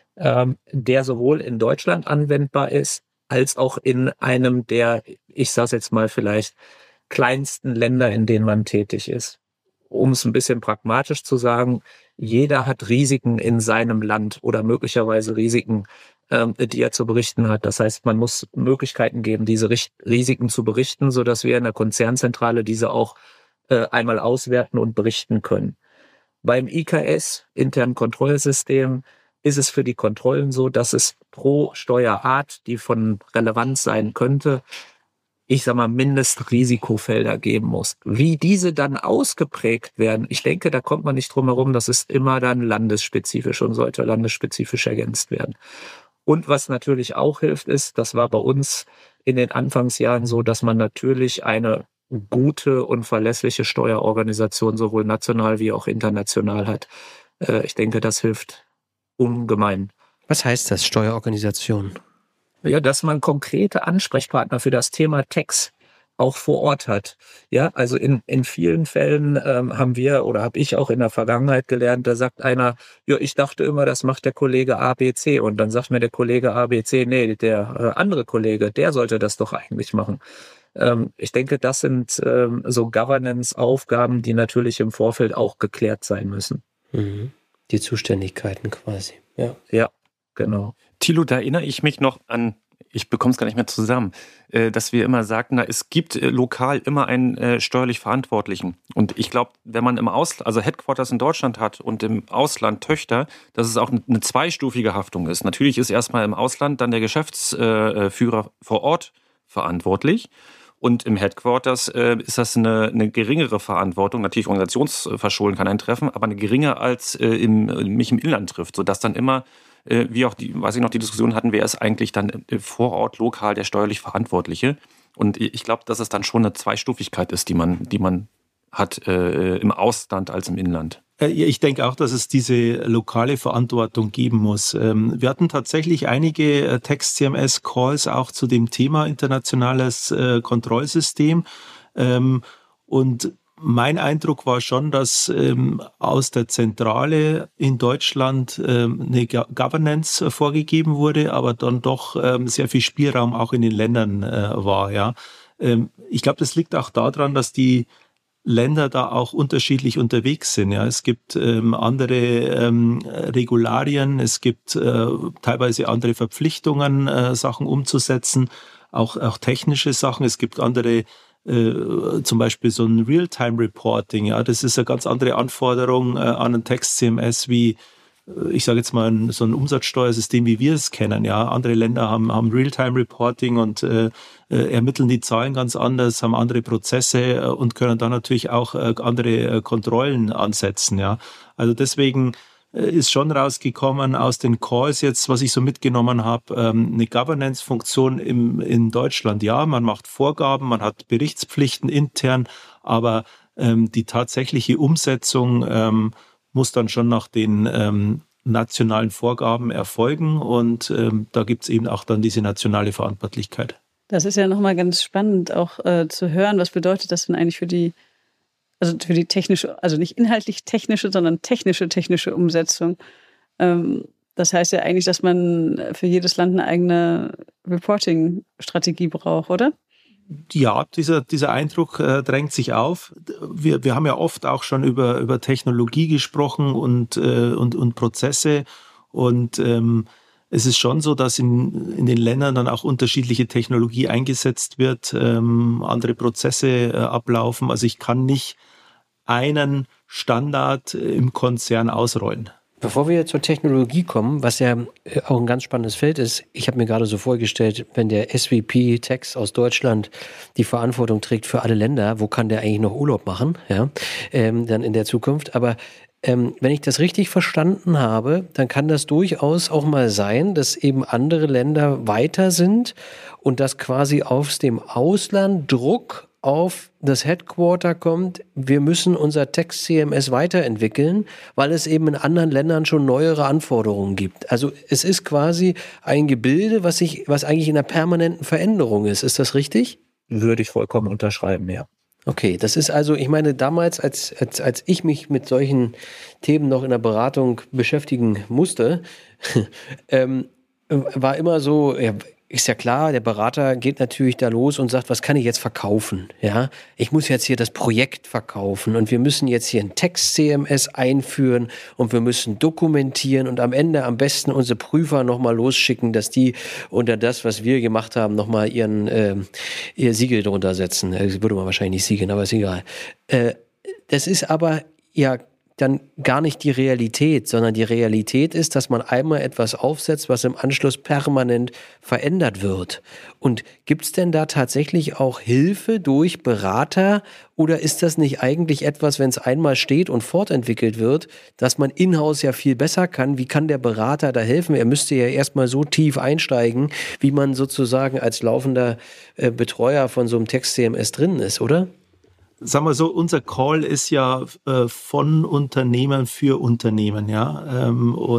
der sowohl in Deutschland anwendbar ist, als auch in einem der, ich sage es jetzt mal vielleicht, kleinsten Länder, in denen man tätig ist. Um es ein bisschen pragmatisch zu sagen, jeder hat Risiken in seinem Land oder möglicherweise Risiken, die er zu berichten hat. Das heißt, man muss Möglichkeiten geben, diese Risiken zu berichten, sodass wir in der Konzernzentrale diese auch einmal auswerten und berichten können. Beim IKS, internen Kontrollsystem, ist es für die Kontrollen so, dass es pro Steuerart, die von Relevanz sein könnte, ich sag mal, Mindestrisikofelder geben muss. Wie diese dann ausgeprägt werden, ich denke, da kommt man nicht drum herum, das ist immer dann landesspezifisch und sollte landesspezifisch ergänzt werden. Und was natürlich auch hilft, ist, das war bei uns in den Anfangsjahren so, dass man natürlich eine gute und verlässliche Steuerorganisation sowohl national wie auch international hat. Ich denke, das hilft ungemein. Was heißt das, Steuerorganisation? Ja, dass man konkrete Ansprechpartner für das Thema Tax auch vor Ort hat. Ja, also in vielen Fällen haben wir oder habe ich auch in der Vergangenheit gelernt, da sagt einer, ja, ich dachte immer, das macht der Kollege ABC und dann sagt mir der Kollege ABC, nee, der andere Kollege, der sollte das doch eigentlich machen. Ich denke, das sind so Governance-Aufgaben, die natürlich im Vorfeld auch geklärt sein müssen. Mhm. Die Zuständigkeiten quasi, ja. Ja, genau. Thilo, da erinnere ich mich noch an, ich bekomme es gar nicht mehr zusammen, dass wir immer sagten, es gibt lokal immer einen steuerlich Verantwortlichen. Und ich glaube, wenn man im Ausland, also Headquarters in Deutschland hat und im Ausland Töchter, dass es auch eine zweistufige Haftung ist. Natürlich ist erstmal im Ausland dann der Geschäftsführer vor Ort verantwortlich. Und im Headquarters ist das eine geringere Verantwortung. Natürlich Organisationsverschulden kann eintreffen, aber eine geringe als mich im Inland trifft, sodass dann immer, wie auch die Diskussion hatten, wer ist eigentlich dann vor Ort lokal der steuerlich Verantwortliche. Und ich glaube, dass es dann schon eine Zweistufigkeit ist, die man hat im Ausland als im Inland. Ich denke auch, dass es diese lokale Verantwortung geben muss. Wir hatten tatsächlich einige Text-CMS-Calls auch zu dem Thema internationales Kontrollsystem. Und mein Eindruck war schon, dass aus der Zentrale in Deutschland eine Governance vorgegeben wurde, aber dann doch sehr viel Spielraum auch in den Ländern war. Ja. Ich glaube, das liegt auch daran, dass die Länder da auch unterschiedlich unterwegs sind. Ja, es gibt andere Regularien, es gibt teilweise andere Verpflichtungen, Sachen umzusetzen, auch technische Sachen. Es gibt andere, zum Beispiel so ein Real-Time-Reporting. Ja, das ist eine ganz andere Anforderung an ein Text-CMS wie, ich sage jetzt mal, so ein Umsatzsteuersystem, wie wir es kennen. Ja, andere Länder haben Real-Time-Reporting und ermitteln die Zahlen ganz anders, haben andere Prozesse und können dann natürlich auch andere Kontrollen ansetzen. Ja, also deswegen ist schon rausgekommen aus den Calls jetzt, was ich so mitgenommen habe, eine Governance-Funktion in Deutschland. Ja, man macht Vorgaben, man hat Berichtspflichten intern, aber die tatsächliche Umsetzung muss dann schon nach den nationalen Vorgaben erfolgen und da gibt es eben auch dann diese nationale Verantwortlichkeit. Das ist ja nochmal ganz spannend auch zu hören, was bedeutet das denn eigentlich für die technische, also nicht inhaltlich technische, sondern technische Umsetzung. Das heißt ja eigentlich, dass man für jedes Land eine eigene Reporting-Strategie braucht, oder? Ja, dieser Eindruck drängt sich auf. Wir haben ja oft auch schon über Technologie gesprochen und Prozesse und es ist schon so, dass in den Ländern dann auch unterschiedliche Technologie eingesetzt wird, andere Prozesse ablaufen. Also ich kann nicht einen Standard im Konzern ausrollen. Bevor wir zur Technologie kommen, was ja auch ein ganz spannendes Feld ist, ich habe mir gerade so vorgestellt, wenn der SVP Tax aus Deutschland die Verantwortung trägt für alle Länder, wo kann der eigentlich noch Urlaub machen, ja, dann in der Zukunft. Aber wenn ich das richtig verstanden habe, dann kann das durchaus auch mal sein, dass eben andere Länder weiter sind und dass quasi aus dem Ausland Druck auf das Headquarter kommt, wir müssen unser Text-CMS weiterentwickeln, weil es eben in anderen Ländern schon neuere Anforderungen gibt. Also es ist quasi ein Gebilde, was eigentlich in einer permanenten Veränderung ist. Ist das richtig? Würde ich vollkommen unterschreiben, ja. Okay, das ist also, ich meine, damals, als ich mich mit solchen Themen noch in der Beratung beschäftigen musste, war immer so, ja, ist ja klar, der Berater geht natürlich da los und sagt, was kann ich jetzt verkaufen? Ja, ich muss jetzt hier das Projekt verkaufen und wir müssen jetzt hier ein Text-CMS einführen und wir müssen dokumentieren und am Ende am besten unsere Prüfer nochmal losschicken, dass die unter das, was wir gemacht haben, nochmal ihr Siegel drunter setzen. Das würde man wahrscheinlich nicht siegeln, aber ist egal. Das ist aber ja dann gar nicht die Realität, sondern die Realität ist, dass man einmal etwas aufsetzt, was im Anschluss permanent verändert wird. Und gibt es denn da tatsächlich auch Hilfe durch Berater oder ist das nicht eigentlich etwas, wenn es einmal steht und fortentwickelt wird, dass man in-house ja viel besser kann? Wie kann der Berater da helfen? Er müsste ja erstmal so tief einsteigen, wie man sozusagen als laufender Betreuer von so einem Text-CMS drin ist, oder? Sagen wir so, unser Call ist ja von Unternehmen für Unternehmen, ja.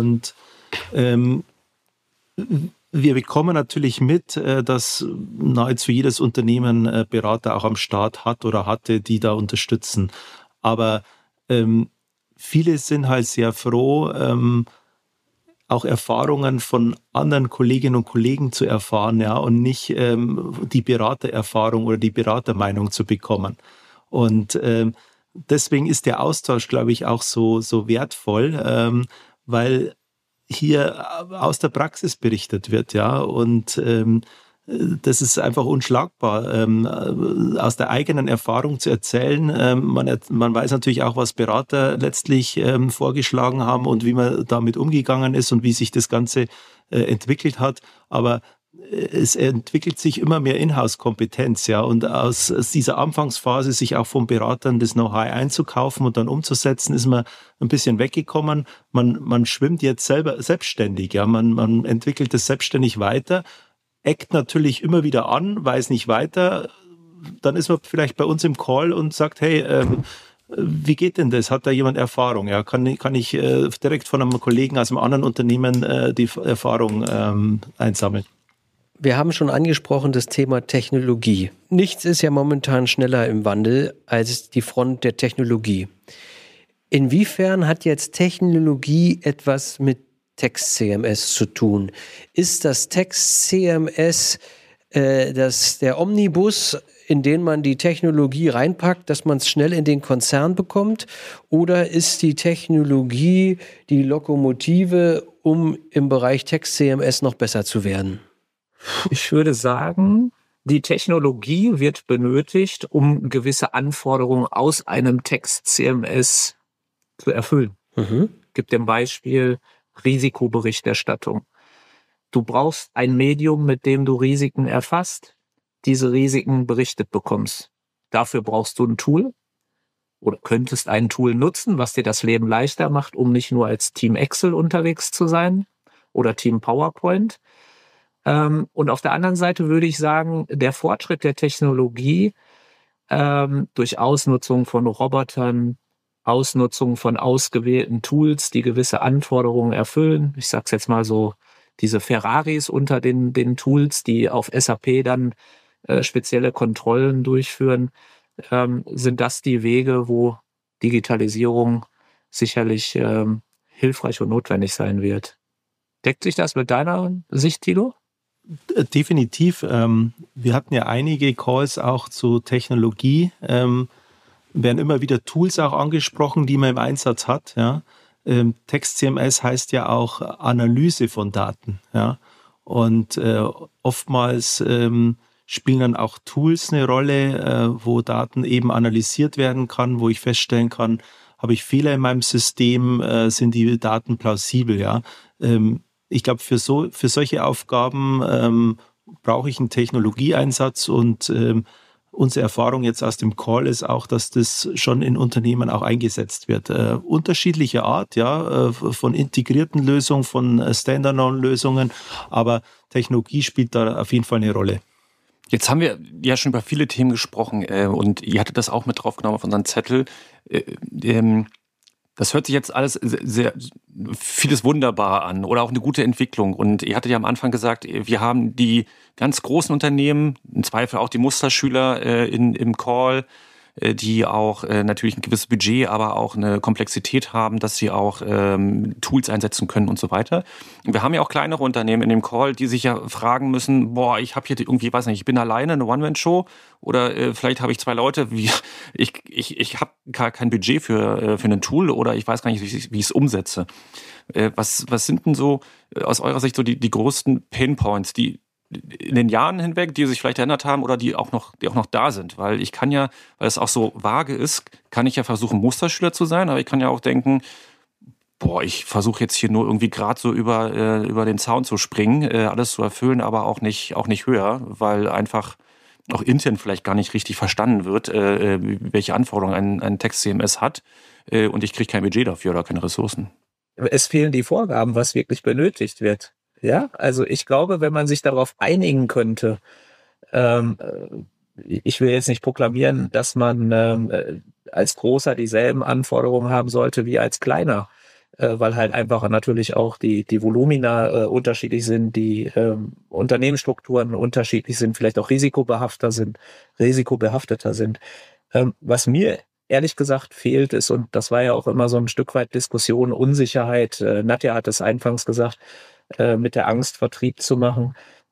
Wir bekommen natürlich mit, dass nahezu jedes Unternehmen Berater auch am Start hat oder hatte, die da unterstützen. Aber viele sind halt sehr froh, auch Erfahrungen von anderen Kolleginnen und Kollegen zu erfahren, ja, und nicht die Beratererfahrung oder die Beratermeinung zu bekommen. Und deswegen ist der Austausch, glaube ich, auch so wertvoll, weil hier aus der Praxis berichtet wird, ja, und das ist einfach unschlagbar, aus der eigenen Erfahrung zu erzählen. Man weiß natürlich auch, was Berater letztlich vorgeschlagen haben und wie man damit umgegangen ist und wie sich das Ganze entwickelt hat, aber es entwickelt sich immer mehr Inhouse-Kompetenz, ja, und aus dieser Anfangsphase sich auch von Beratern das Know-how einzukaufen und dann umzusetzen, ist man ein bisschen weggekommen. Man schwimmt jetzt selber selbstständig, ja, man entwickelt es selbstständig weiter, eckt natürlich immer wieder an, weiß nicht weiter, dann ist man vielleicht bei uns im Call und sagt, hey, wie geht denn das? Hat da jemand Erfahrung? Ja, kann ich direkt von einem Kollegen aus einem anderen Unternehmen die Erfahrung einsammeln? Wir haben schon angesprochen das Thema Technologie. Nichts ist ja momentan schneller im Wandel als die Front der Technologie. Inwiefern hat jetzt Technologie etwas mit Text-CMS zu tun? Ist das Text-CMS der Omnibus, in den man die Technologie reinpackt, dass man es schnell in den Konzern bekommt? Oder ist die Technologie die Lokomotive, um im Bereich Text-CMS noch besser zu werden? Ich würde sagen, die Technologie wird benötigt, um gewisse Anforderungen aus einem Text-CMS zu erfüllen. Gibt dem Beispiel Risikoberichterstattung. Du brauchst ein Medium, mit dem du Risiken erfasst, diese Risiken berichtet bekommst. Dafür brauchst du ein Tool oder könntest ein Tool nutzen, was dir das Leben leichter macht, um nicht nur als Team Excel unterwegs zu sein oder Team PowerPoint. Und auf der anderen Seite würde ich sagen, der Fortschritt der Technologie durch Ausnutzung von Robotern, Ausnutzung von ausgewählten Tools, die gewisse Anforderungen erfüllen. Ich sage es jetzt mal so, diese Ferraris unter den Tools, die auf SAP dann spezielle Kontrollen durchführen, sind das die Wege, wo Digitalisierung sicherlich hilfreich und notwendig sein wird. Deckt sich das mit deiner Sicht, Thilo? Definitiv. Wir hatten ja einige Calls auch zu Technologie. Werden immer wieder Tools auch angesprochen, die man im Einsatz hat. Ja. Text-CMS heißt ja auch Analyse von Daten. Ja. Und oftmals spielen dann auch Tools eine Rolle, wo Daten eben analysiert werden kann, wo ich feststellen kann, habe ich Fehler in meinem System, sind die Daten plausibel. Ja. Ich glaube, für solche Aufgaben brauche ich einen Technologieeinsatz und unsere Erfahrung jetzt aus dem Call ist auch, dass das schon in Unternehmen auch eingesetzt wird. Unterschiedlicher Art, ja, von integrierten Lösungen, von Standalone-Lösungen, aber Technologie spielt da auf jeden Fall eine Rolle. Jetzt haben wir ja schon über viele Themen gesprochen und ihr hattet das auch mit draufgenommen auf unseren Zettel. Das hört sich jetzt alles sehr vieles wunderbar an oder auch eine gute Entwicklung. Und ihr hattet ja am Anfang gesagt, wir haben die ganz großen Unternehmen, im Zweifel auch die Musterschüler im Call, die auch natürlich ein gewisses Budget, aber auch eine Komplexität haben, dass sie auch Tools einsetzen können und so weiter. Und wir haben ja auch kleinere Unternehmen in dem Call, die sich ja fragen müssen, ich habe hier irgendwie, weiß nicht, ich bin alleine, eine One-Man-Show oder vielleicht habe ich 2 Leute, ich habe gar kein Budget für ein Tool oder ich weiß gar nicht, wie ich es umsetze. Was sind denn so aus eurer Sicht so die größten Painpoints, die in den Jahren hinweg, die sich vielleicht verändert haben oder die auch noch da sind? Weil ich kann ja, weil es auch so vage ist, kann ich ja versuchen, Musterschüler zu sein, aber ich kann ja auch denken, ich versuche jetzt hier nur irgendwie gerade so über den Zaun zu springen, alles zu erfüllen, aber auch nicht höher, weil einfach auch intern vielleicht gar nicht richtig verstanden wird, welche Anforderungen ein Text-CMS hat und ich kriege kein Budget dafür oder keine Ressourcen. Es fehlen die Vorgaben, was wirklich benötigt wird. Ja, also ich glaube, wenn man sich darauf einigen könnte, ich will jetzt nicht proklamieren, dass man als Großer dieselben Anforderungen haben sollte wie als Kleiner, weil halt einfach natürlich auch die Volumina unterschiedlich sind, die Unternehmensstrukturen unterschiedlich sind, vielleicht auch risikobehafteter sind. Was mir ehrlich gesagt fehlt ist, und das war ja auch immer so ein Stück weit Diskussion, Unsicherheit, Nadja hat es anfangs gesagt, mit der Angst Vertrieb zu machen.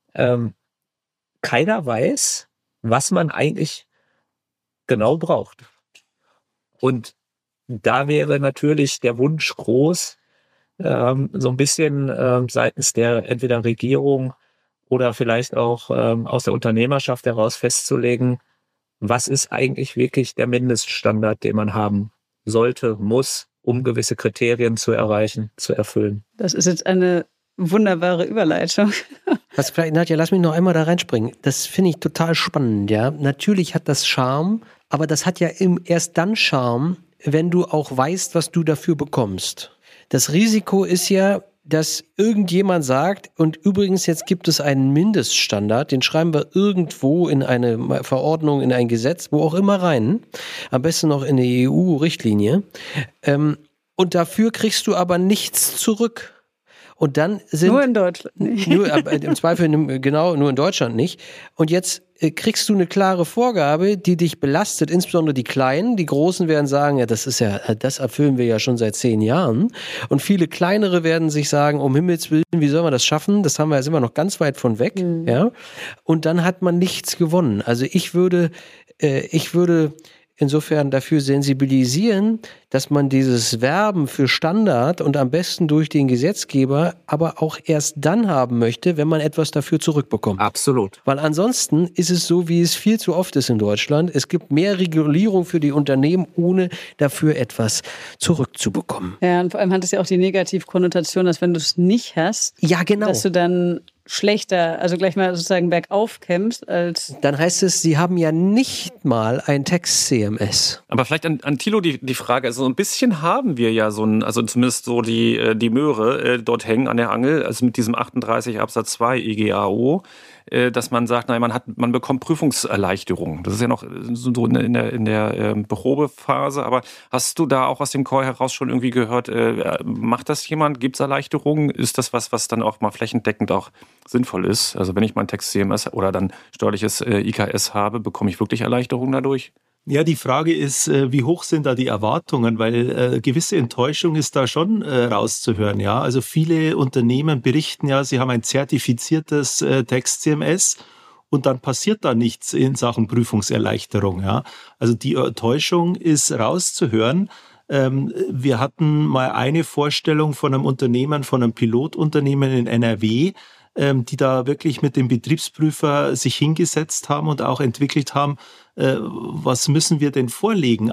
Keiner weiß, was man eigentlich genau braucht. Und da wäre natürlich der Wunsch groß, so ein bisschen seitens der entweder Regierung oder vielleicht auch aus der Unternehmerschaft heraus festzulegen, was ist eigentlich wirklich der Mindeststandard, den man haben sollte, muss, um gewisse Kriterien zu erreichen, zu erfüllen. Das ist jetzt eine Wunderbare Überleitung. Was vielleicht, Nadja, lass mich noch einmal da reinspringen. Das finde ich total spannend, ja. Natürlich hat das Charme, aber das hat ja erst dann Charme, wenn du auch weißt, was du dafür bekommst. Das Risiko ist ja, dass irgendjemand sagt, und übrigens jetzt gibt es einen Mindeststandard, den schreiben wir irgendwo in eine Verordnung, in ein Gesetz, wo auch immer rein, am besten noch in eine EU-Richtlinie, und dafür kriegst du aber nichts zurück. Und dann sind nur in Deutschland nicht. Im Zweifel genau, nur in Deutschland nicht. Und jetzt kriegst du eine klare Vorgabe, die dich belastet, insbesondere die Kleinen. Die Großen werden sagen, ja, das erfüllen wir ja schon seit 10 Jahren. Und viele Kleinere werden sich sagen, um Himmels Willen, wie sollen wir das schaffen? Das haben wir jetzt immer noch ganz weit von weg. Ja. Und dann hat man nichts gewonnen. Also ich würde insofern dafür sensibilisieren, dass man dieses Werben für Standard und am besten durch den Gesetzgeber aber auch erst dann haben möchte, wenn man etwas dafür zurückbekommt. Absolut. Weil ansonsten ist es so, wie es viel zu oft ist in Deutschland. Es gibt mehr Regulierung für die Unternehmen, ohne dafür etwas zurückzubekommen. Ja, und vor allem hat es ja auch die Negativkonnotation, dass wenn du es nicht hast, ja, genau, dass du dann schlechter, also gleich mal sozusagen bergauf kämpfst als... Dann heißt es, sie haben ja nicht mal ein Text-CMS. Aber vielleicht an Thilo die Frage, also ein bisschen haben wir ja also zumindest so die Möhre dort hängen an der Angel, also mit diesem 38 Absatz 2 EGAO, dass man sagt, nein, man bekommt Prüfungserleichterungen. Das ist ja noch so in der Probephase, aber hast du da auch aus dem Call heraus schon irgendwie gehört, macht das jemand, gibt es Erleichterungen? Ist das was dann auch mal flächendeckend auch sinnvoll ist? Also wenn ich mein Text-CMS oder dann steuerliches IKS habe, bekomme ich wirklich Erleichterungen dadurch? Ja, die Frage ist, wie hoch sind da die Erwartungen, weil gewisse Enttäuschung ist da schon rauszuhören. Ja, also viele Unternehmen berichten ja, sie haben ein zertifiziertes Text-CMS und dann passiert da nichts in Sachen Prüfungserleichterung. Ja, also die Enttäuschung ist rauszuhören. Wir hatten mal eine Vorstellung von einem Unternehmen, von einem Pilotunternehmen in NRW, die da wirklich mit dem Betriebsprüfer sich hingesetzt haben und auch entwickelt haben, was müssen wir denn vorlegen,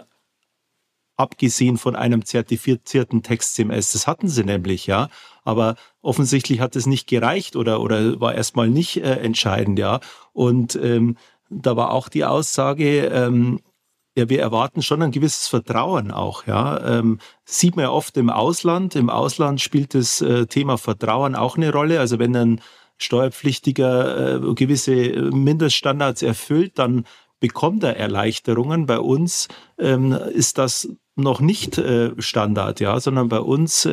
abgesehen von einem zertifizierten Text-CMS. Das hatten sie nämlich, ja, aber offensichtlich hat es nicht gereicht oder war erstmal nicht entscheidend, ja. Und da war auch die Aussage, ja, wir erwarten schon ein gewisses Vertrauen auch, ja. Sieht man ja oft im Ausland. Im Ausland spielt das Thema Vertrauen auch eine Rolle. Also wenn ein Steuerpflichtiger gewisse Mindeststandards erfüllt, dann bekommt er Erleichterungen. Bei uns ist das noch nicht Standard, ja, sondern bei uns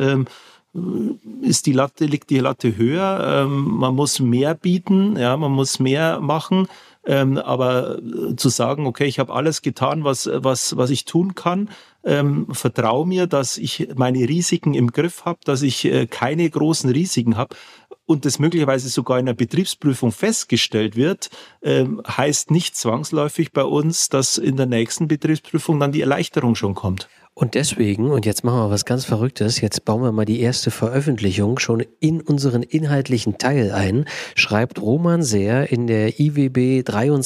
liegt die Latte höher. Man muss mehr bieten, ja, man muss mehr machen. Aber zu sagen, okay, ich habe alles getan, was ich tun kann, vertraue mir, dass ich meine Risiken im Griff habe, dass ich keine großen Risiken habe und das möglicherweise sogar in einer Betriebsprüfung festgestellt wird, heißt nicht zwangsläufig bei uns, dass in der nächsten Betriebsprüfung dann die Erleichterung schon kommt. Und deswegen, und jetzt machen wir was ganz Verrücktes, jetzt bauen wir mal die erste Veröffentlichung schon in unseren inhaltlichen Teil ein, schreibt Roman Seer in der IWB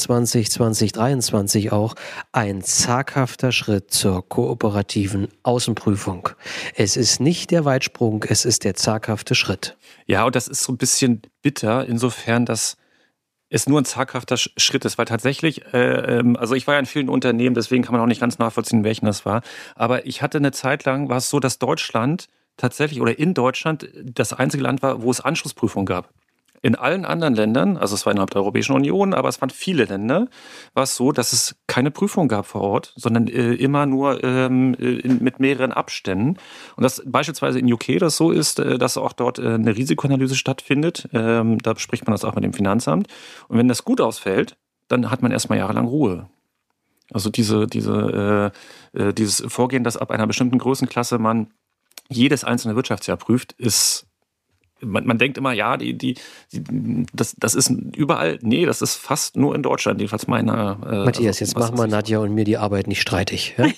23/2023 auch, ein zaghafter Schritt zur kooperativen Außenprüfung. Es ist nicht der Weitsprung, es ist der zaghafte Schritt. Ja, und das ist so ein bisschen bitter, insofern, dass es nur ein zaghafter Schritt ist, weil tatsächlich, also ich war ja in vielen Unternehmen, deswegen kann man auch nicht ganz nachvollziehen, welchen das war, aber ich hatte eine Zeit lang, war es so, dass Deutschland tatsächlich oder in Deutschland das einzige Land war, wo es Anschlussprüfungen gab. In allen anderen Ländern, also es war innerhalb der Europäischen Union, aber es waren viele Länder, war es so, dass es keine Prüfung gab vor Ort, sondern immer nur mit mehreren Abständen. Und das beispielsweise in UK das so ist, dass auch dort eine Risikoanalyse stattfindet. Da bespricht man das auch mit dem Finanzamt. Und wenn das gut ausfällt, dann hat man erstmal jahrelang Ruhe. Also dieses Vorgehen, dass ab einer bestimmten Größenklasse man jedes einzelne Wirtschaftsjahr prüft, ist... Man denkt immer, ja, das ist überall. Nee, das ist fast nur in Deutschland, jedenfalls meiner. Matthias, jetzt machen wir Nadja und mir die Arbeit nicht streitig. Ja?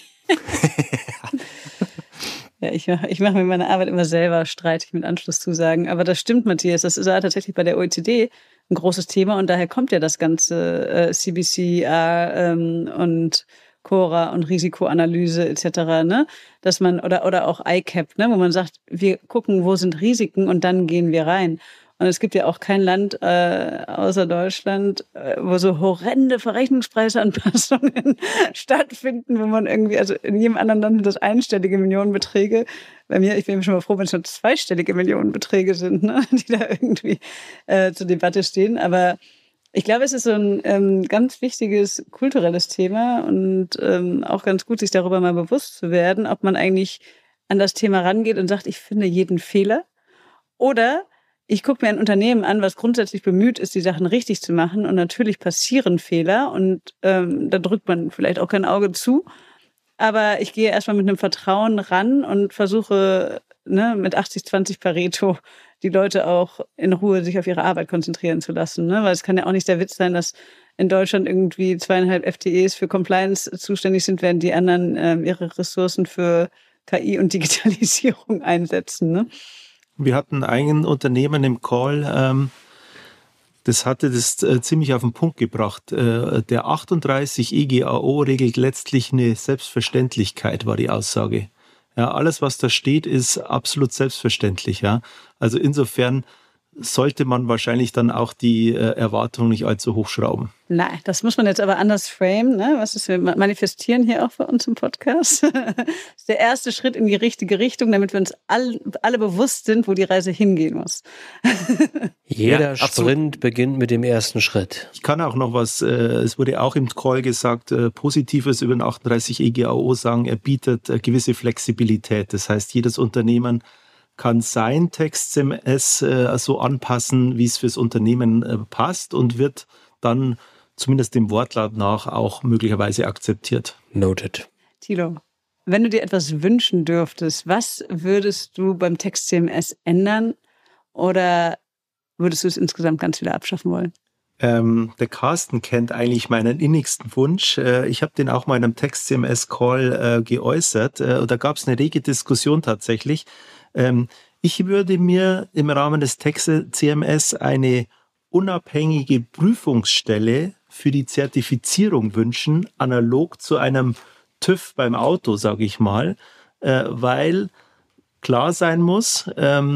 Ja, ich mache mir meine Arbeit immer selber streitig mit Anschlusszusagen. Aber das stimmt, Matthias. Das ist ja tatsächlich bei der OECD ein großes Thema. Und daher kommt ja das ganze CBCR und Cora und Risikoanalyse etc., ne? Dass man, oder auch ICAP, ne? Wo man sagt, wir gucken, wo sind Risiken und dann gehen wir rein. Und es gibt ja auch kein Land außer Deutschland, wo so horrende Verrechnungspreisanpassungen stattfinden, wo man irgendwie, also in jedem anderen Land sind das einstellige Millionenbeträge. Bei mir, ich bin schon mal froh, wenn es schon zweistellige Millionenbeträge sind, ne, die da irgendwie zur Debatte stehen. Aber ich glaube, es ist so ein ganz wichtiges kulturelles Thema und auch ganz gut, sich darüber mal bewusst zu werden, ob man eigentlich an das Thema rangeht und sagt, ich finde jeden Fehler, oder ich gucke mir ein Unternehmen an, was grundsätzlich bemüht ist, die Sachen richtig zu machen. Und natürlich passieren Fehler und da drückt man vielleicht auch kein Auge zu. Aber ich gehe erstmal mit einem Vertrauen ran und versuche, ne, mit 80-20 Pareto die Leute auch in Ruhe sich auf ihre Arbeit konzentrieren zu lassen. Ne? Weil es kann ja auch nicht der Witz sein, dass in Deutschland irgendwie 2,5 FTEs für Compliance zuständig sind, während die anderen ihre Ressourcen für KI und Digitalisierung einsetzen. Ne? Wir hatten ein Unternehmen im Call, das hatte das ziemlich auf den Punkt gebracht. Der 38 EGAO regelt letztlich eine Selbstverständlichkeit, war die Aussage. Ja, alles, was da steht, ist absolut selbstverständlich. Ja. Also insofern sollte man wahrscheinlich dann auch die Erwartungen nicht allzu hochschrauben. Nein, das muss man jetzt aber anders framen. Ne? Was ist, wir manifestieren hier auch bei uns im Podcast. Das ist der erste Schritt in die richtige Richtung, damit wir uns alle bewusst sind, wo die Reise hingehen muss. Jeder Sprint beginnt mit dem ersten Schritt. Ich kann auch noch was, es wurde auch im Call gesagt, Positives über den 38 EGAO sagen, er bietet gewisse Flexibilität. Das heißt, jedes Unternehmen kann sein Text-CMS so anpassen, wie es fürs Unternehmen passt und wird dann zumindest dem Wortlaut nach auch möglicherweise akzeptiert. Noted. Thilo, wenn du dir etwas wünschen dürftest, was würdest du beim Text-CMS ändern oder würdest du es insgesamt ganz wieder abschaffen wollen? Der Carsten kennt eigentlich meinen innigsten Wunsch. Ich habe den auch mal in einem Text-CMS-Call geäußert und da gab es eine rege Diskussion tatsächlich. Ich würde mir im Rahmen des Text-CMS eine unabhängige Prüfungsstelle für die Zertifizierung wünschen, analog zu einem TÜV beim Auto, sage ich mal, weil klar sein muss,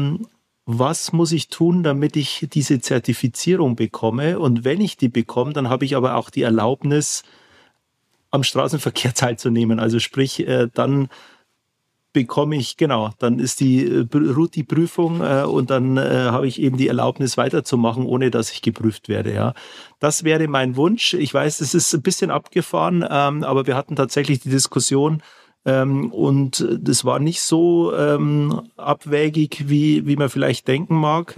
was muss ich tun, damit ich diese Zertifizierung bekomme, und wenn ich die bekomme, dann habe ich aber auch die Erlaubnis, am Straßenverkehr teilzunehmen, also sprich, dann bekomme ich, dann ist ruht die Prüfung und dann habe ich eben die Erlaubnis weiterzumachen, ohne dass ich geprüft werde. Ja. Das wäre mein Wunsch. Ich weiß, es ist ein bisschen abgefahren, aber wir hatten tatsächlich die Diskussion und das war nicht so abwägig, wie man vielleicht denken mag.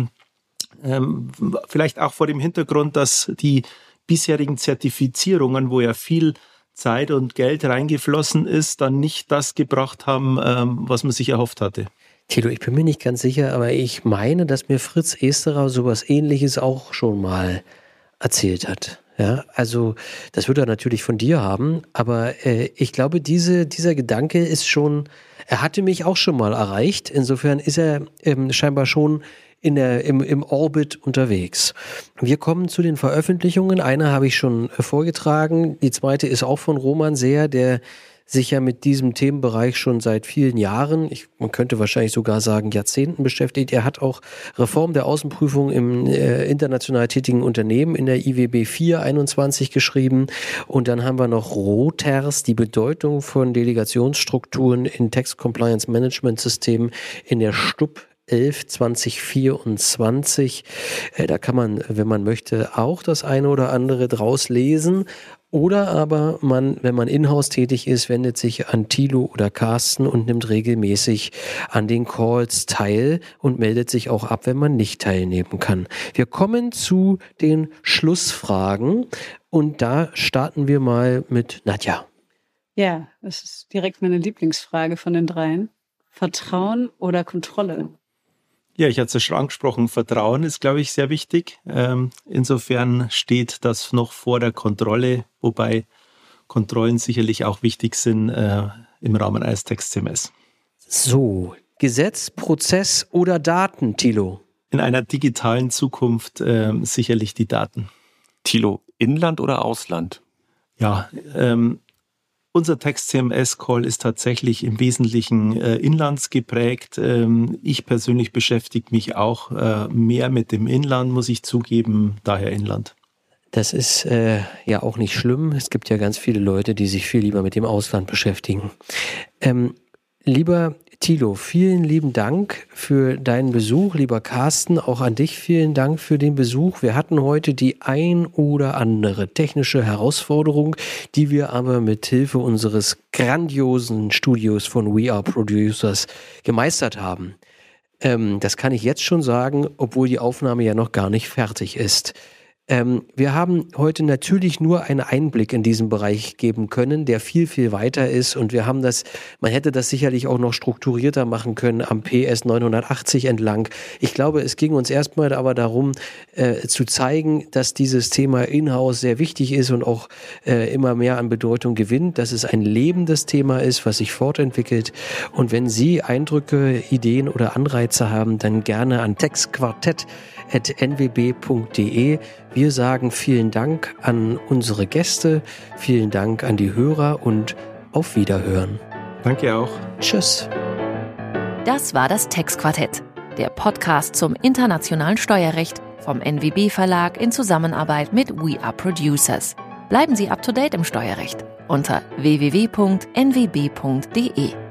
Vielleicht auch vor dem Hintergrund, dass die bisherigen Zertifizierungen, wo ja viel Zeit und Geld reingeflossen ist, dann nicht das gebracht haben, was man sich erhofft hatte. Thilo, ich bin mir nicht ganz sicher, aber ich meine, dass mir Fritz Esterer sowas Ähnliches auch schon mal erzählt hat. Ja, also das wird er natürlich von dir haben, aber ich glaube, dieser Gedanke ist schon, er hatte mich auch schon mal erreicht. Insofern ist er scheinbar schon im Orbit unterwegs. Wir kommen zu den Veröffentlichungen. Eine habe ich schon vorgetragen. Die zweite ist auch von Roman Seher, der sich ja mit diesem Themenbereich schon seit vielen Jahren, man könnte wahrscheinlich sogar sagen Jahrzehnten beschäftigt. Er hat auch Reform der Außenprüfung im international tätigen Unternehmen in der IWB 421 geschrieben. Und dann haben wir noch Roters, die Bedeutung von Delegationsstrukturen in Tax Compliance Management Systemen in der STUB 11 2024. Da kann man, wenn man möchte, auch das eine oder andere draus lesen. Oder aber wenn man in-house tätig ist, wendet sich an Thilo oder Carsten und nimmt regelmäßig an den Calls teil und meldet sich auch ab, wenn man nicht teilnehmen kann. Wir kommen zu den Schlussfragen und da starten wir mal mit Nadja. Ja, das ist direkt meine Lieblingsfrage von den dreien. Vertrauen oder Kontrolle? Ja, ich hatte es ja schon angesprochen, Vertrauen ist, glaube ich, sehr wichtig. Insofern steht das noch vor der Kontrolle, wobei Kontrollen sicherlich auch wichtig sind im Rahmen eines Text-CMS. So, Gesetz, Prozess oder Daten, Thilo? In einer digitalen Zukunft sicherlich die Daten. Thilo, Inland oder Ausland? Ja, Unser Text-CMS-Call ist tatsächlich im Wesentlichen inlandsgeprägt. Ich persönlich beschäftige mich auch mehr mit dem Inland, muss ich zugeben, daher Inland. Das ist ja auch nicht schlimm. Es gibt ja ganz viele Leute, die sich viel lieber mit dem Ausland beschäftigen. Lieber Thilo, vielen lieben Dank für deinen Besuch. Lieber Carsten, auch an dich vielen Dank für den Besuch. Wir hatten heute die ein oder andere technische Herausforderung, die wir aber mit Hilfe unseres grandiosen Studios von We Are Producers gemeistert haben. Das kann ich jetzt schon sagen, obwohl die Aufnahme ja noch gar nicht fertig ist. Wir haben heute natürlich nur einen Einblick in diesen Bereich geben können, der viel, viel weiter ist, und wir haben man hätte das sicherlich auch noch strukturierter machen können am PS 980 entlang. Ich glaube, es ging uns erstmal aber darum, zu zeigen, dass dieses Thema Inhouse sehr wichtig ist und auch immer mehr an Bedeutung gewinnt, dass es ein lebendes Thema ist, was sich fortentwickelt. Und wenn Sie Eindrücke, Ideen oder Anreize haben, dann gerne an textquartett@nwb.de. Wir sagen vielen Dank an unsere Gäste, vielen Dank an die Hörer und auf Wiederhören. Danke auch. Tschüss. Das war das Textquartett, der Podcast zum internationalen Steuerrecht vom NWB Verlag in Zusammenarbeit mit We Are Producers. Bleiben Sie up to date im Steuerrecht unter www.nwb.de.